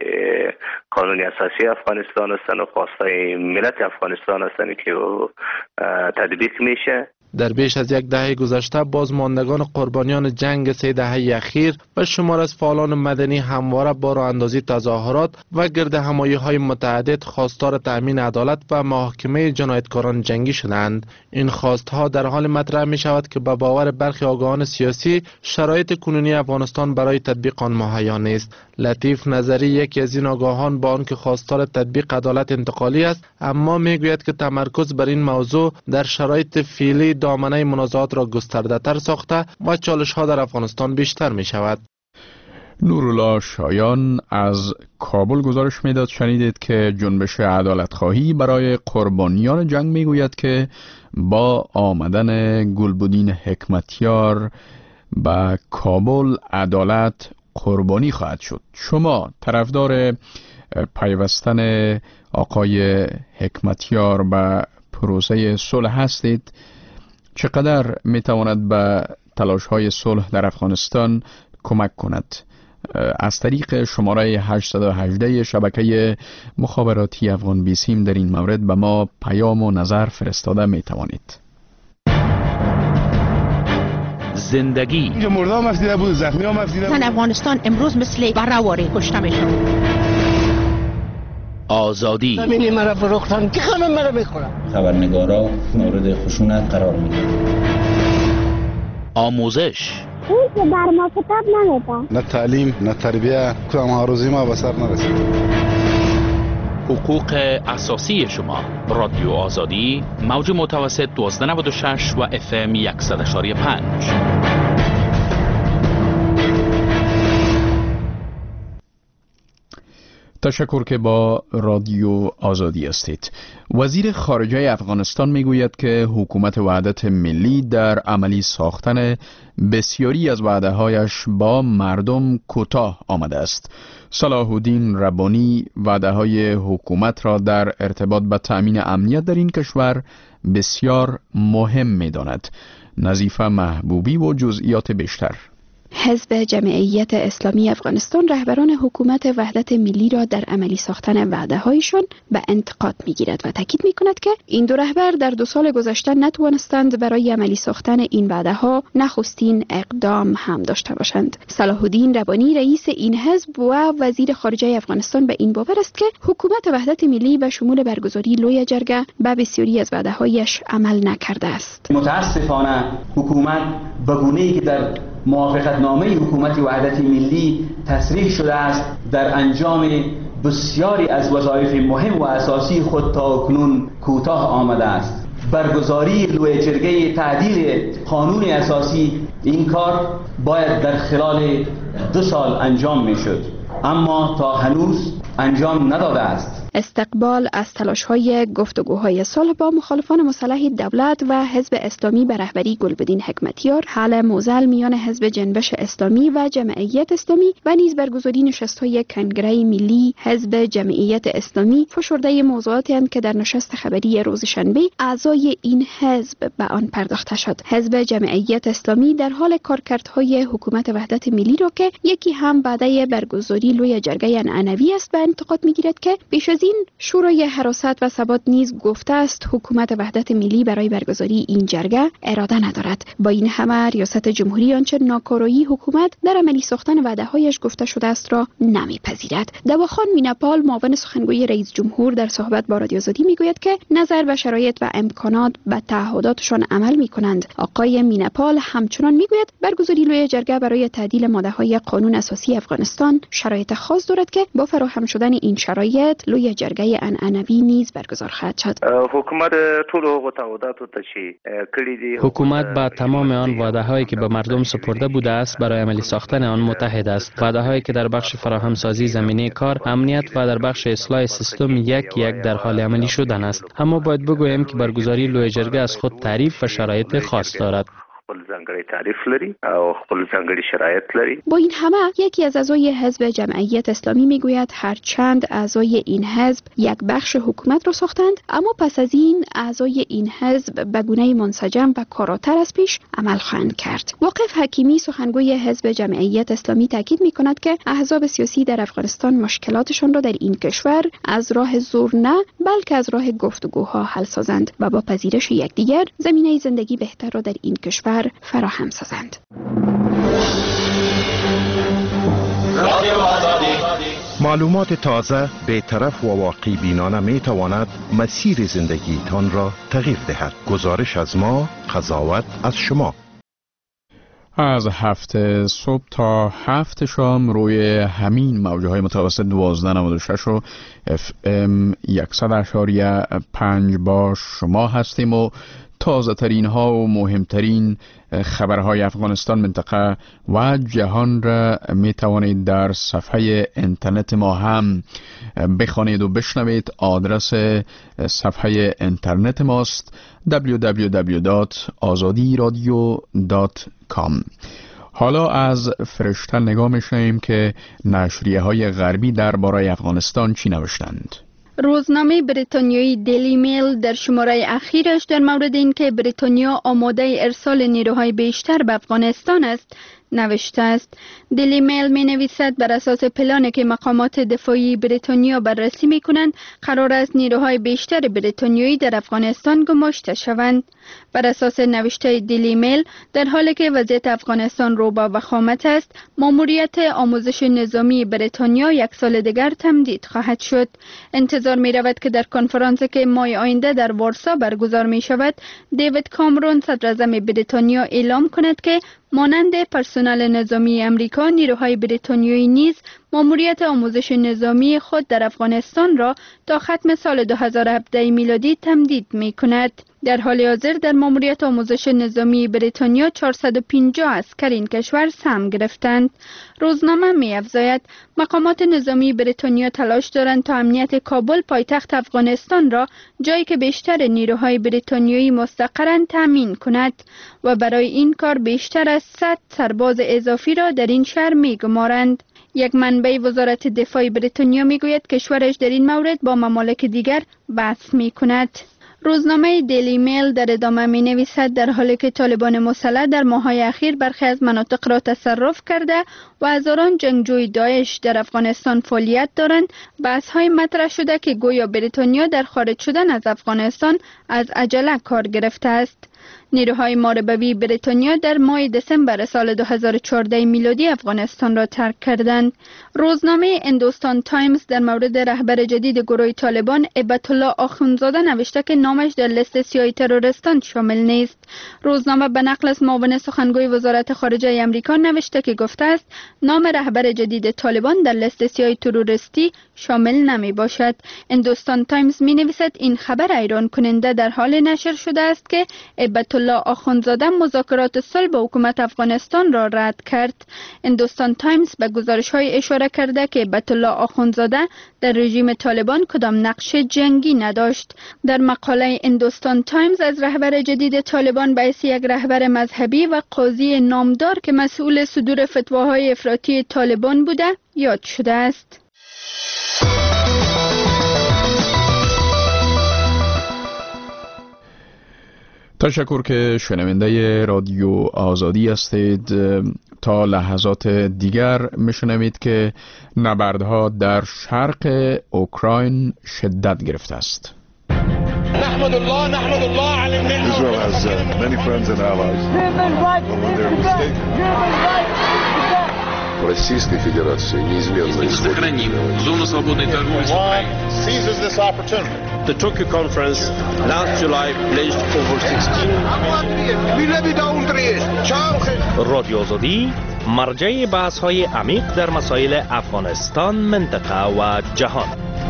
قانون اساسی افغانستان هستند و خواستای ملت افغانستان هستند که تطبیق میشه. در بیش از یک دهه گذشته بازماندگان قربانیان جنگ 3 دهه اخیر و شمار از فعالان مدنی همواره با راه اندازی تظاهرات و گردهمایی‌های متعدد خواستار تأمین عدالت و محاکمه جنایتکاران جنگی شدند. این خواستها در حال مطرح می شود که به باور برخی آگاهان سیاسی شرایط کنونی افغانستان برای تطبیق آن مهیا نیست. لطیف نظری یکی از این آگاهان با آنکه خواستار تطبیق عدالت انتقالی است، اما میگوید که تمرکز بر این موضوع در شرایط فعلی دامنه منازعات را گسترده تر ساخته و چالش ها در افغانستان بیشتر می شود. نورالله شایان از کابل گزارش میداد. شنیدید که جنبش عدالت‌خواهی برای قربانیان جنگ میگوید که با آمدن گلبدین حکمتیار به کابل عدالت قربانی خواهد شد. شما طرفدار پیوستن آقای حکمتیار به پروسه صلح هستید؟ چقدر میتواند به تلاش‌های صلح در افغانستان کمک کند؟ از طریق شماره 818 شبکه مخابراتی افغان بیسیم در این مورد به ما پیام و نظر فرستاده میتوانید. زندگی اینجا مرده هم افزیده بود، زخمی هم افزیده بود. افغانستان امروز مثل برهواری کشته میشن. آزادی همینی مرا فروختن که همه مرا میخورن. خبرنگارا مورد خشونت قرار میدن. آموزش این که در ما کتاب نمیدن، نه تعلیم نه تربیه، کدام هاروزی ما به سر نرسید. حقوق اساسی شما. رادیو آزادی موج متوسط 1296 و FM 100.5. تشکر که با رادیو آزادی هستید. وزیر خارجه افغانستان میگوید که حکومت وحدت ملی در عملی ساختن بسیاری از وعده‌هایش با مردم کوتاه آمده است. صلاح الدین ربانی وعده‌های حکومت را در ارتباط به تأمین امنیت در این کشور بسیار مهم می‌داند. نظیفه محبوبی و جزئیات بیشتر. حزب جمعیت اسلامی افغانستان رهبران حکومت وحدت ملی را در عملی ساختن وعده‌هایشان به انتقاد می‌گیرد و تاکید می‌کند که این دو رهبر در 2 سال گذشته نتوانستند برای عملی ساختن این وعده‌ها نخستین اقدام هم داشته باشند. صلاح الدین ربانی رئیس این حزب و وزیر خارجه افغانستان به این باور است که حکومت وحدت ملی به شمول برگزاری لوی جرگه به بسیاری از وعده‌هایش عمل نکرده است. متاسفانه حکومت به گونه‌ای که در موافقتنامه حکومت وحدت ملی تصریح شده است در انجام بسیاری از وظایف مهم و اساسی خود تا اکنون کوتاه آمده است. برگزاری لوی جرگه تعدیل قانون اساسی این کار باید در خلال 2 سال انجام می شد، اما تا هنوز انجام نداده است. استقبال از تلاش‌های گفتگوهای صلح با مخالفان مسلح دولت و حزب اسلامی به رهبری گلبدین حکمتیار، حل موزل میان حزب جنبش اسلامی و جمعیت اسلامی و نیز برگزاری نشست‌های کنگره ملی حزب جمعیت اسلامی فشرده موضوعاتی اند که در نشست خبری روز شنبه اعضای این حزب به آن پرداخته شد. حزب جمعیت اسلامی در حال کارکردهای حکومت وحدت ملی را که یکی هم بعد برگزاری لوی جرگه عنعنوی است به انتقاد می‌گیرد که بیش از این شورای حراست و ثبات نیز گفته است حکومت وحدت ملی برای برگزاری این جرگه اراده ندارد. با این همه ریاست جمهوری آنچه ناکارایی حکومت در عملی ساختن وعده‌هایش گفته شده است را نمیپذیرد. دواخان میناپال معاون سخنگوی رئیس جمهور در صحبت با رادیو آزادی میگوید که نظر به شرایط و امکانات به تعهداتشان عمل میکنند. آقای میناپال همچنان میگوید برگزاری لوی جرگه برای تعدیل ماده‌های قانون اساسی افغانستان شرایط خاص دارد که با فراهم شدن این شرایط لوی جرگه عنعنوی نیز برگزار خواهد شد. حکومت با تمام آن وعده‌هایی که به مردم سپرده بوده است برای عملی ساختن آن متحد است. وعده‌هایی که در بخش فراهمسازی زمینه کار، امنیت و در بخش اصلاح سیستم یک در حال عملی شدن است. اما باید بگویم که برگزاری لوی جرگه از خود تعریف و شرایط خاص دارد. خپل ځانګړی تعریف لري او خپل ځانګړي شرایط لري. با این همه یکی از اعضای حزب جمعیت اسلامی میگوید هرچند اعضای این حزب یک بخش حکومت را ساختند، اما پس از این اعضای این حزب به گونه منسجم و کاراتر از پیش عمل خواهند کرد. واقف حکیمی سخنگوی حزب جمعیت اسلامی تاکید میکند که احزاب سیاسی در افغانستان مشکلاتشان را در این کشور از راه زور نه بلکه از راه گفتگوها حل سازند و با پذیرش یکدیگر زمینه زندگی بهتر را در این کشور فراهم سازند. معلومات تازه، بی‌طرف و واقعی بینانه می تواند مسیر زندگیتان را تغییر دهد. گزارش از ما، قضاوت از شما. از 7 صبح تا 7 شام روی همین موجه های متوسط 1296 و FM 100.5 با شما هستیم و تازه ترین ها و مهمترین خبرهای افغانستان، منطقه و جهان را می توانید در صفحه اینترنت ما هم بخوانید و بشنوید. آدرس صفحه اینترنت ماست www.azadiradio.com. حالا از فرشته نگاه می‌شیم که نشریه های غربی درباره افغانستان چی نوشتند. روزنامه بریتانیایی دیلی میل در شماره اخیرش در مورد اینکه بریتانیا آماده ارسال نیروهای بیشتر به افغانستان است نوشته است. دیلی میل می نویسد بر اساس پلانی که مقامات دفاعی بریتانیا بررسی می کنند قرار است نیروهای بیشتر بریتانیایی در افغانستان گماشته شوند. بر اساس نوشته دیلی میل در حالی که وضعیت افغانستان رو با وخامت است، ماموریت آموزش نظامی بریتانیا 1 سال دیگر تمدید خواهد شد. انتظار می رود که در کنفرانسی که ماه آینده در وارسا برگزار می شود، دیوید کامرون صدر اعظم بریتانیا اعلام کند که مانند پرسنل نظامی امریکا، نیروهای بریتانیایی نیز ماموریت آموزش نظامی خود در افغانستان را تا ختم سال 2017 میلادی تمدید می کند. در حال حاضر در ماموریت آموزش نظامی بریتانیا 450 عسکر این کشور سهم گرفتند. روزنامه می افزاید مقامات نظامی بریتانیا تلاش دارند تا امنیت کابل پایتخت افغانستان را، جایی که بیشتر نیروهای بریتانیایی مستقرند، تامین کند و برای این کار بیشتر از 100 سرباز اضافی را در این شهر می گمارند. یک منبع وزارت دفاع بریتانیا می گوید کشورش در این مورد با ممالک دیگر بحث می کند. روزنامه دیلی میل در ادامه می نویسد در حالی که طالبان مسلح در ماه‌های اخیر برخی از مناطق را تصرف کرده و هزاران جنگجوی داعش در افغانستان فعالیت دارند، بحث‌های مطرح شده که گویا بریتانیا در خارج شدن از افغانستان از عجله کار گرفته است. نیروهای ماربوی بریتانیا در ماه دسامبر سال 2014 میلادی افغانستان را ترک کردند. روزنامه هندوستان تایمز در مورد رهبر جدید گروه طالبان هیبت الله آخوندزاده نوشته که نامش در لیست سیاه تروریستان شامل نیست. روزنامه به نقل از معاون سخنگوی وزارت خارجه آمریکا نوشته که گفته است نام رهبر جدید طالبان در لیست سیاه تروریستی شامل نمی باشد. هندوستان تایمز می نویسد این خبر حیران کننده در حال نشر شده است که هیبت الله آخوندزاده مذاکرات صلح با حکومت افغانستان را رد کرد. هندوستان تایمز به گزارش های اشاره کرده که هیبت الله آخوندزاده در رژیم طالبان کدام نقش جنگی نداشت. در مقاله هندوستان تایمز از رهبر جدید طالبان به حیث یک رهبر مذهبی و قاضی نامدار که مسئول صدور فتواهای افراطی طالبان بوده یاد شده است. تشکر که شنونده رادیو آزادی هستید. تا لحظات دیگر میشنوید که نبردها در شرق اوکراین شدت گرفته است. نحمد الله علی النعمة. Israel has many friends and allies. Российской Федерации неизменно сохраним зону свободной торговли с Украиной. Seizes this opportunity. The Tokyo conference last July pledged over 16. رادیو آزادی مرجع بحث‌های عمیق در مسائل افغانستان، منطقه و جهان.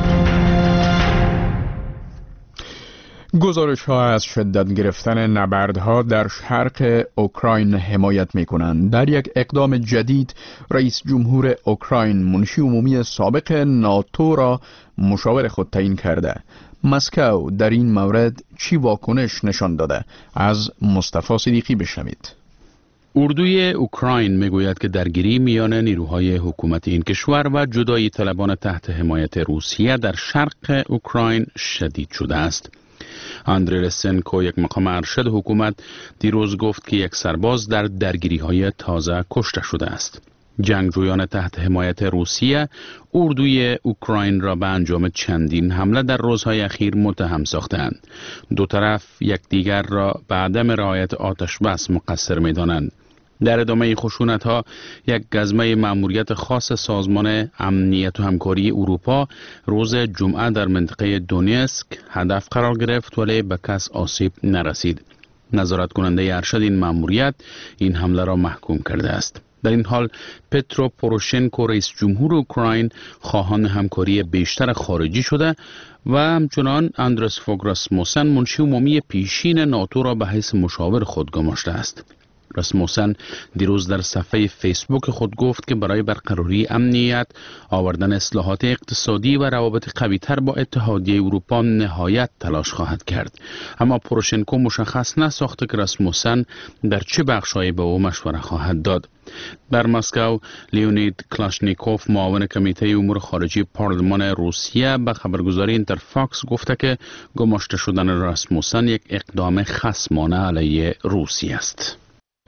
گزارش ها از شدت گرفتن نبردها در شرق اوکراین حمایت می کنند. در یک اقدام جدید رئیس جمهور اوکراین منشی عمومی سابق ناتو را مشاور خود تعیین کرده. مسکو در این مورد چی واکنش نشان داده؟ از مصطفی صدیقی بشنوید. اردوی اوکراین میگوید که درگیری میان نیروهای حکومت این کشور و جدایی طلبان تحت حمایت روسیه در شرق اوکراین شدید شده است. اندری لسنکو، یک مقام ارشد حکومت، دیروز گفت که یک سرباز در درگیری‌های تازه کشته شده است. جنگجویان تحت حمایت روسیه اردوی اوکراین را به انجام چندین حمله در روزهای اخیر متهم ساختند. دو طرف یکدیگر را به عدم رعایت آتش بس مقصر می‌دانند. در ادامه خشونت‌ها یک گزمه مأموریت خاص سازمان امنیت و همکاری اروپا روز جمعه در منطقه دونیسک هدف قرار گرفت ولی به کس آسیب نرسید. نظارت کننده ارشد این مأموریت این حمله را محکوم کرده است. در این حال پترو پوروشنکو رئیس جمهور اوکراین خواهان همکاری بیشتر خارجی شده و همچنان اندرس فوگ راسموسن منشی عمومی پیشین ناتو را به حیث مشاور خود گماشته است. راسموسن دیروز در صفحه فیسبوک خود گفت که برای برقراری امنیت، آوردن اصلاحات اقتصادی و روابط قوی‌تر با اتحادیه اروپا نهایت تلاش خواهد کرد. اما پوروشنکو مشخص نساخته که راسموسن در چه بخش‌هایی به او مشوره خواهد داد. در مسکو لیونید کلاشنیکوف معاون کمیته امور خارجی پارلمان روسیه به خبرگزاری اینترفاکس گفته که گماشته شدن راسموسن یک اقدام خصمانه علیه روسیه است.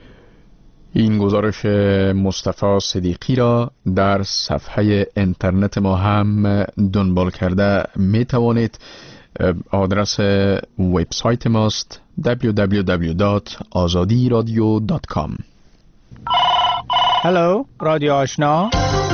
این گزارش مصطفی صدیقی را در صفحه اینترنت ما هم دنبال کرده می توانید. آدرس وبسایت ماست www.azadiradio.com. هلو رادیو آشنا،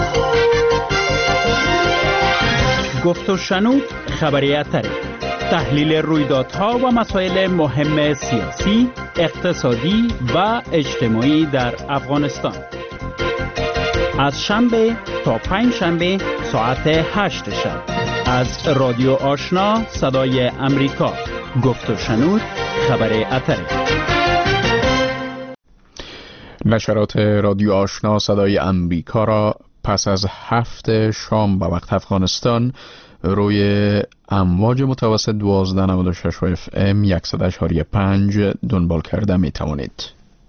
گفت و شنود خبریتری، تحلیل رویدادها و مسائل مهم سیاسی، اقتصادی و اجتماعی در افغانستان. از شنبه تا پنج شنبه ساعت 8 شب از رادیو آشنا صدای امریکا. گفت و شنود خبریتری. نشرات رادیو آشنا صدای امریکا را پس از 7 شام به وقت افغانستان روی امواج متوسط 1296 FM 100.5 دنبال کرده می توانید.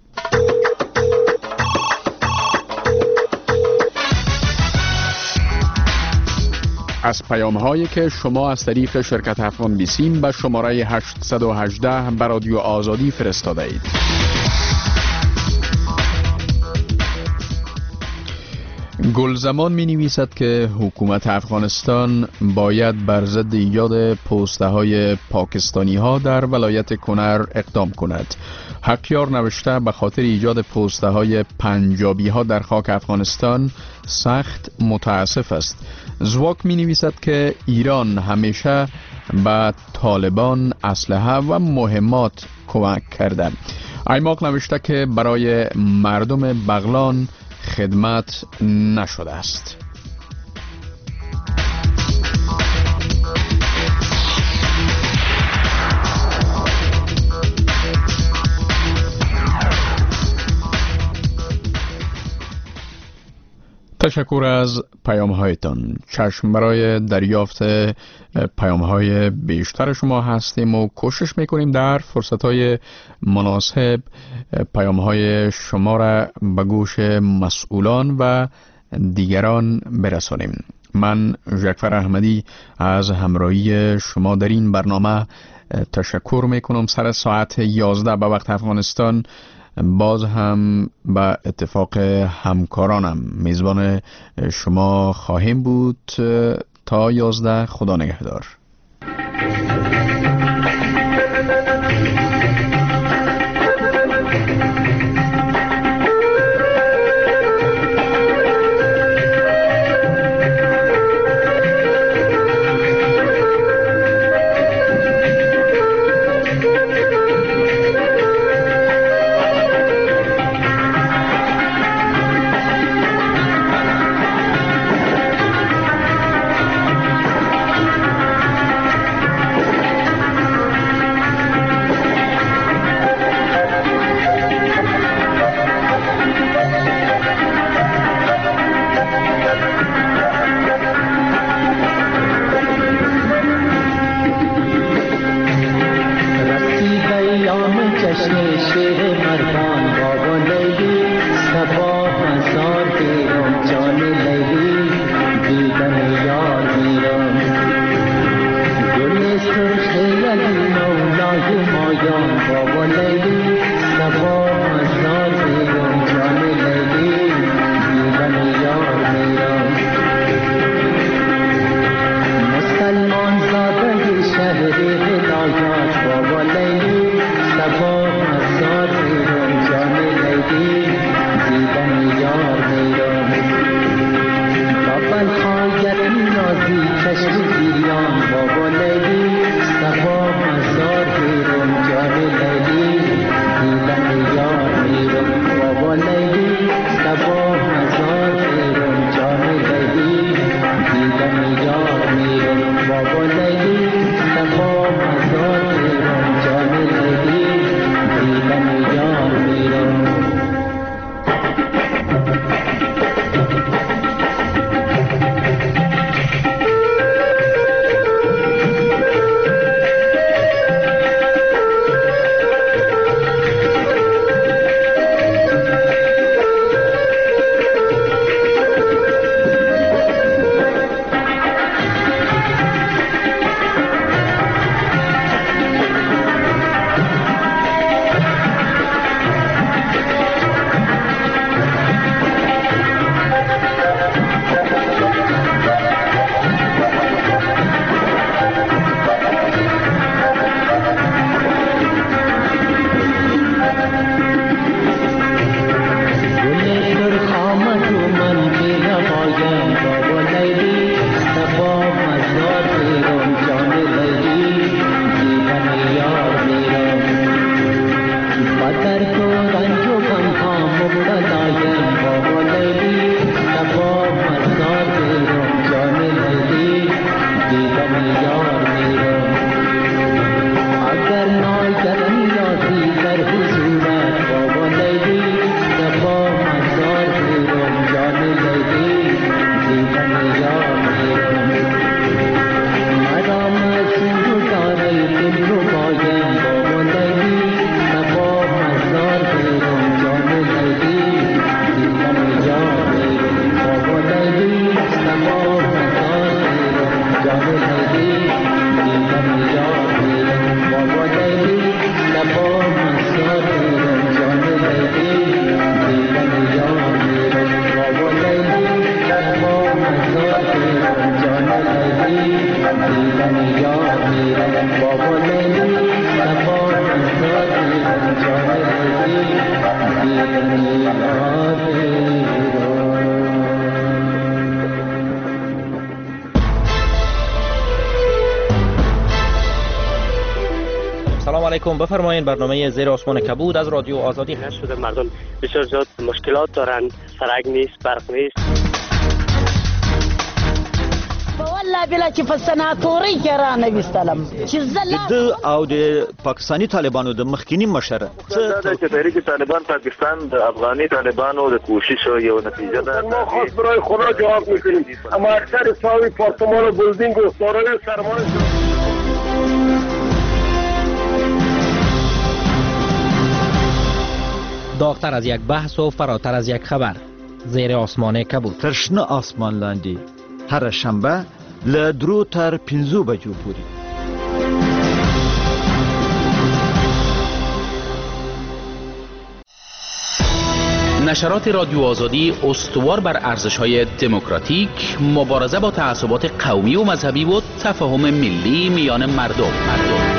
از پیام هایی که شما از طریق شرکت افغان بیسیم به شماره 818 به رادیو آزادی فرستاده اید. گلزمان می نویسد که حکومت افغانستان باید بر ضد ایجاد پوسته های پاکستانی ها در ولایت کنر اقدام کند. حقیار نوشته به خاطر ایجاد پوسته های پنجابی ها در خاک افغانستان سخت متاسف است. زواک می نویسد که ایران همیشه به طالبان اسلحه و مهمات کمک کرده. ایماق نوشته که برای مردم بغلان خدمت نشده است. تشکر از پیام هایتان. چشم برای دریافت پیام های بیشتر شما هستیم و کوشش میکنیم در فرصت های مناسب پیام های شما را به گوش مسئولان و دیگران برسانیم. من ژکفر احمدی از همراهی شما در این برنامه تشکر میکنم. سر ساعت 11 به وقت افغانستان باز هم به اتفاق همکارانم میزبان شما خواهیم بود. تا 11 خدا نگهدار. سلام علیکم، بفرمایید. برنامه زیر آسمان کبود از رادیو آزادی هست. شده مردم بسیار زیاد مشکلات دارن، سرک نیست، برق نیست. والله بلا چې په سناتوري کې را نویستلم چې د او د پاکستانی طالبانو د مخکینی مشره چې تحریک طالبان پاکستان د افغاني طالبانو د کوشش یو نتیجه ده. ما خاص برای خدا جواب میکنیم، اما اکثر ساوی پارتمان و بلدینگ و سارای سرمایه داغتر از یک بحث و فراتر از یک خبر. زیر آسمان کبود. ترشنه آسمان لاندی هر شنبه له 2 تر 5 بجو پورې. نشرات رادیو آزادی استوار بر ارزش‌های دموکراتیک، مبارزه با تعصبات قومی و مذهبی و تفاهم ملی میان مردم.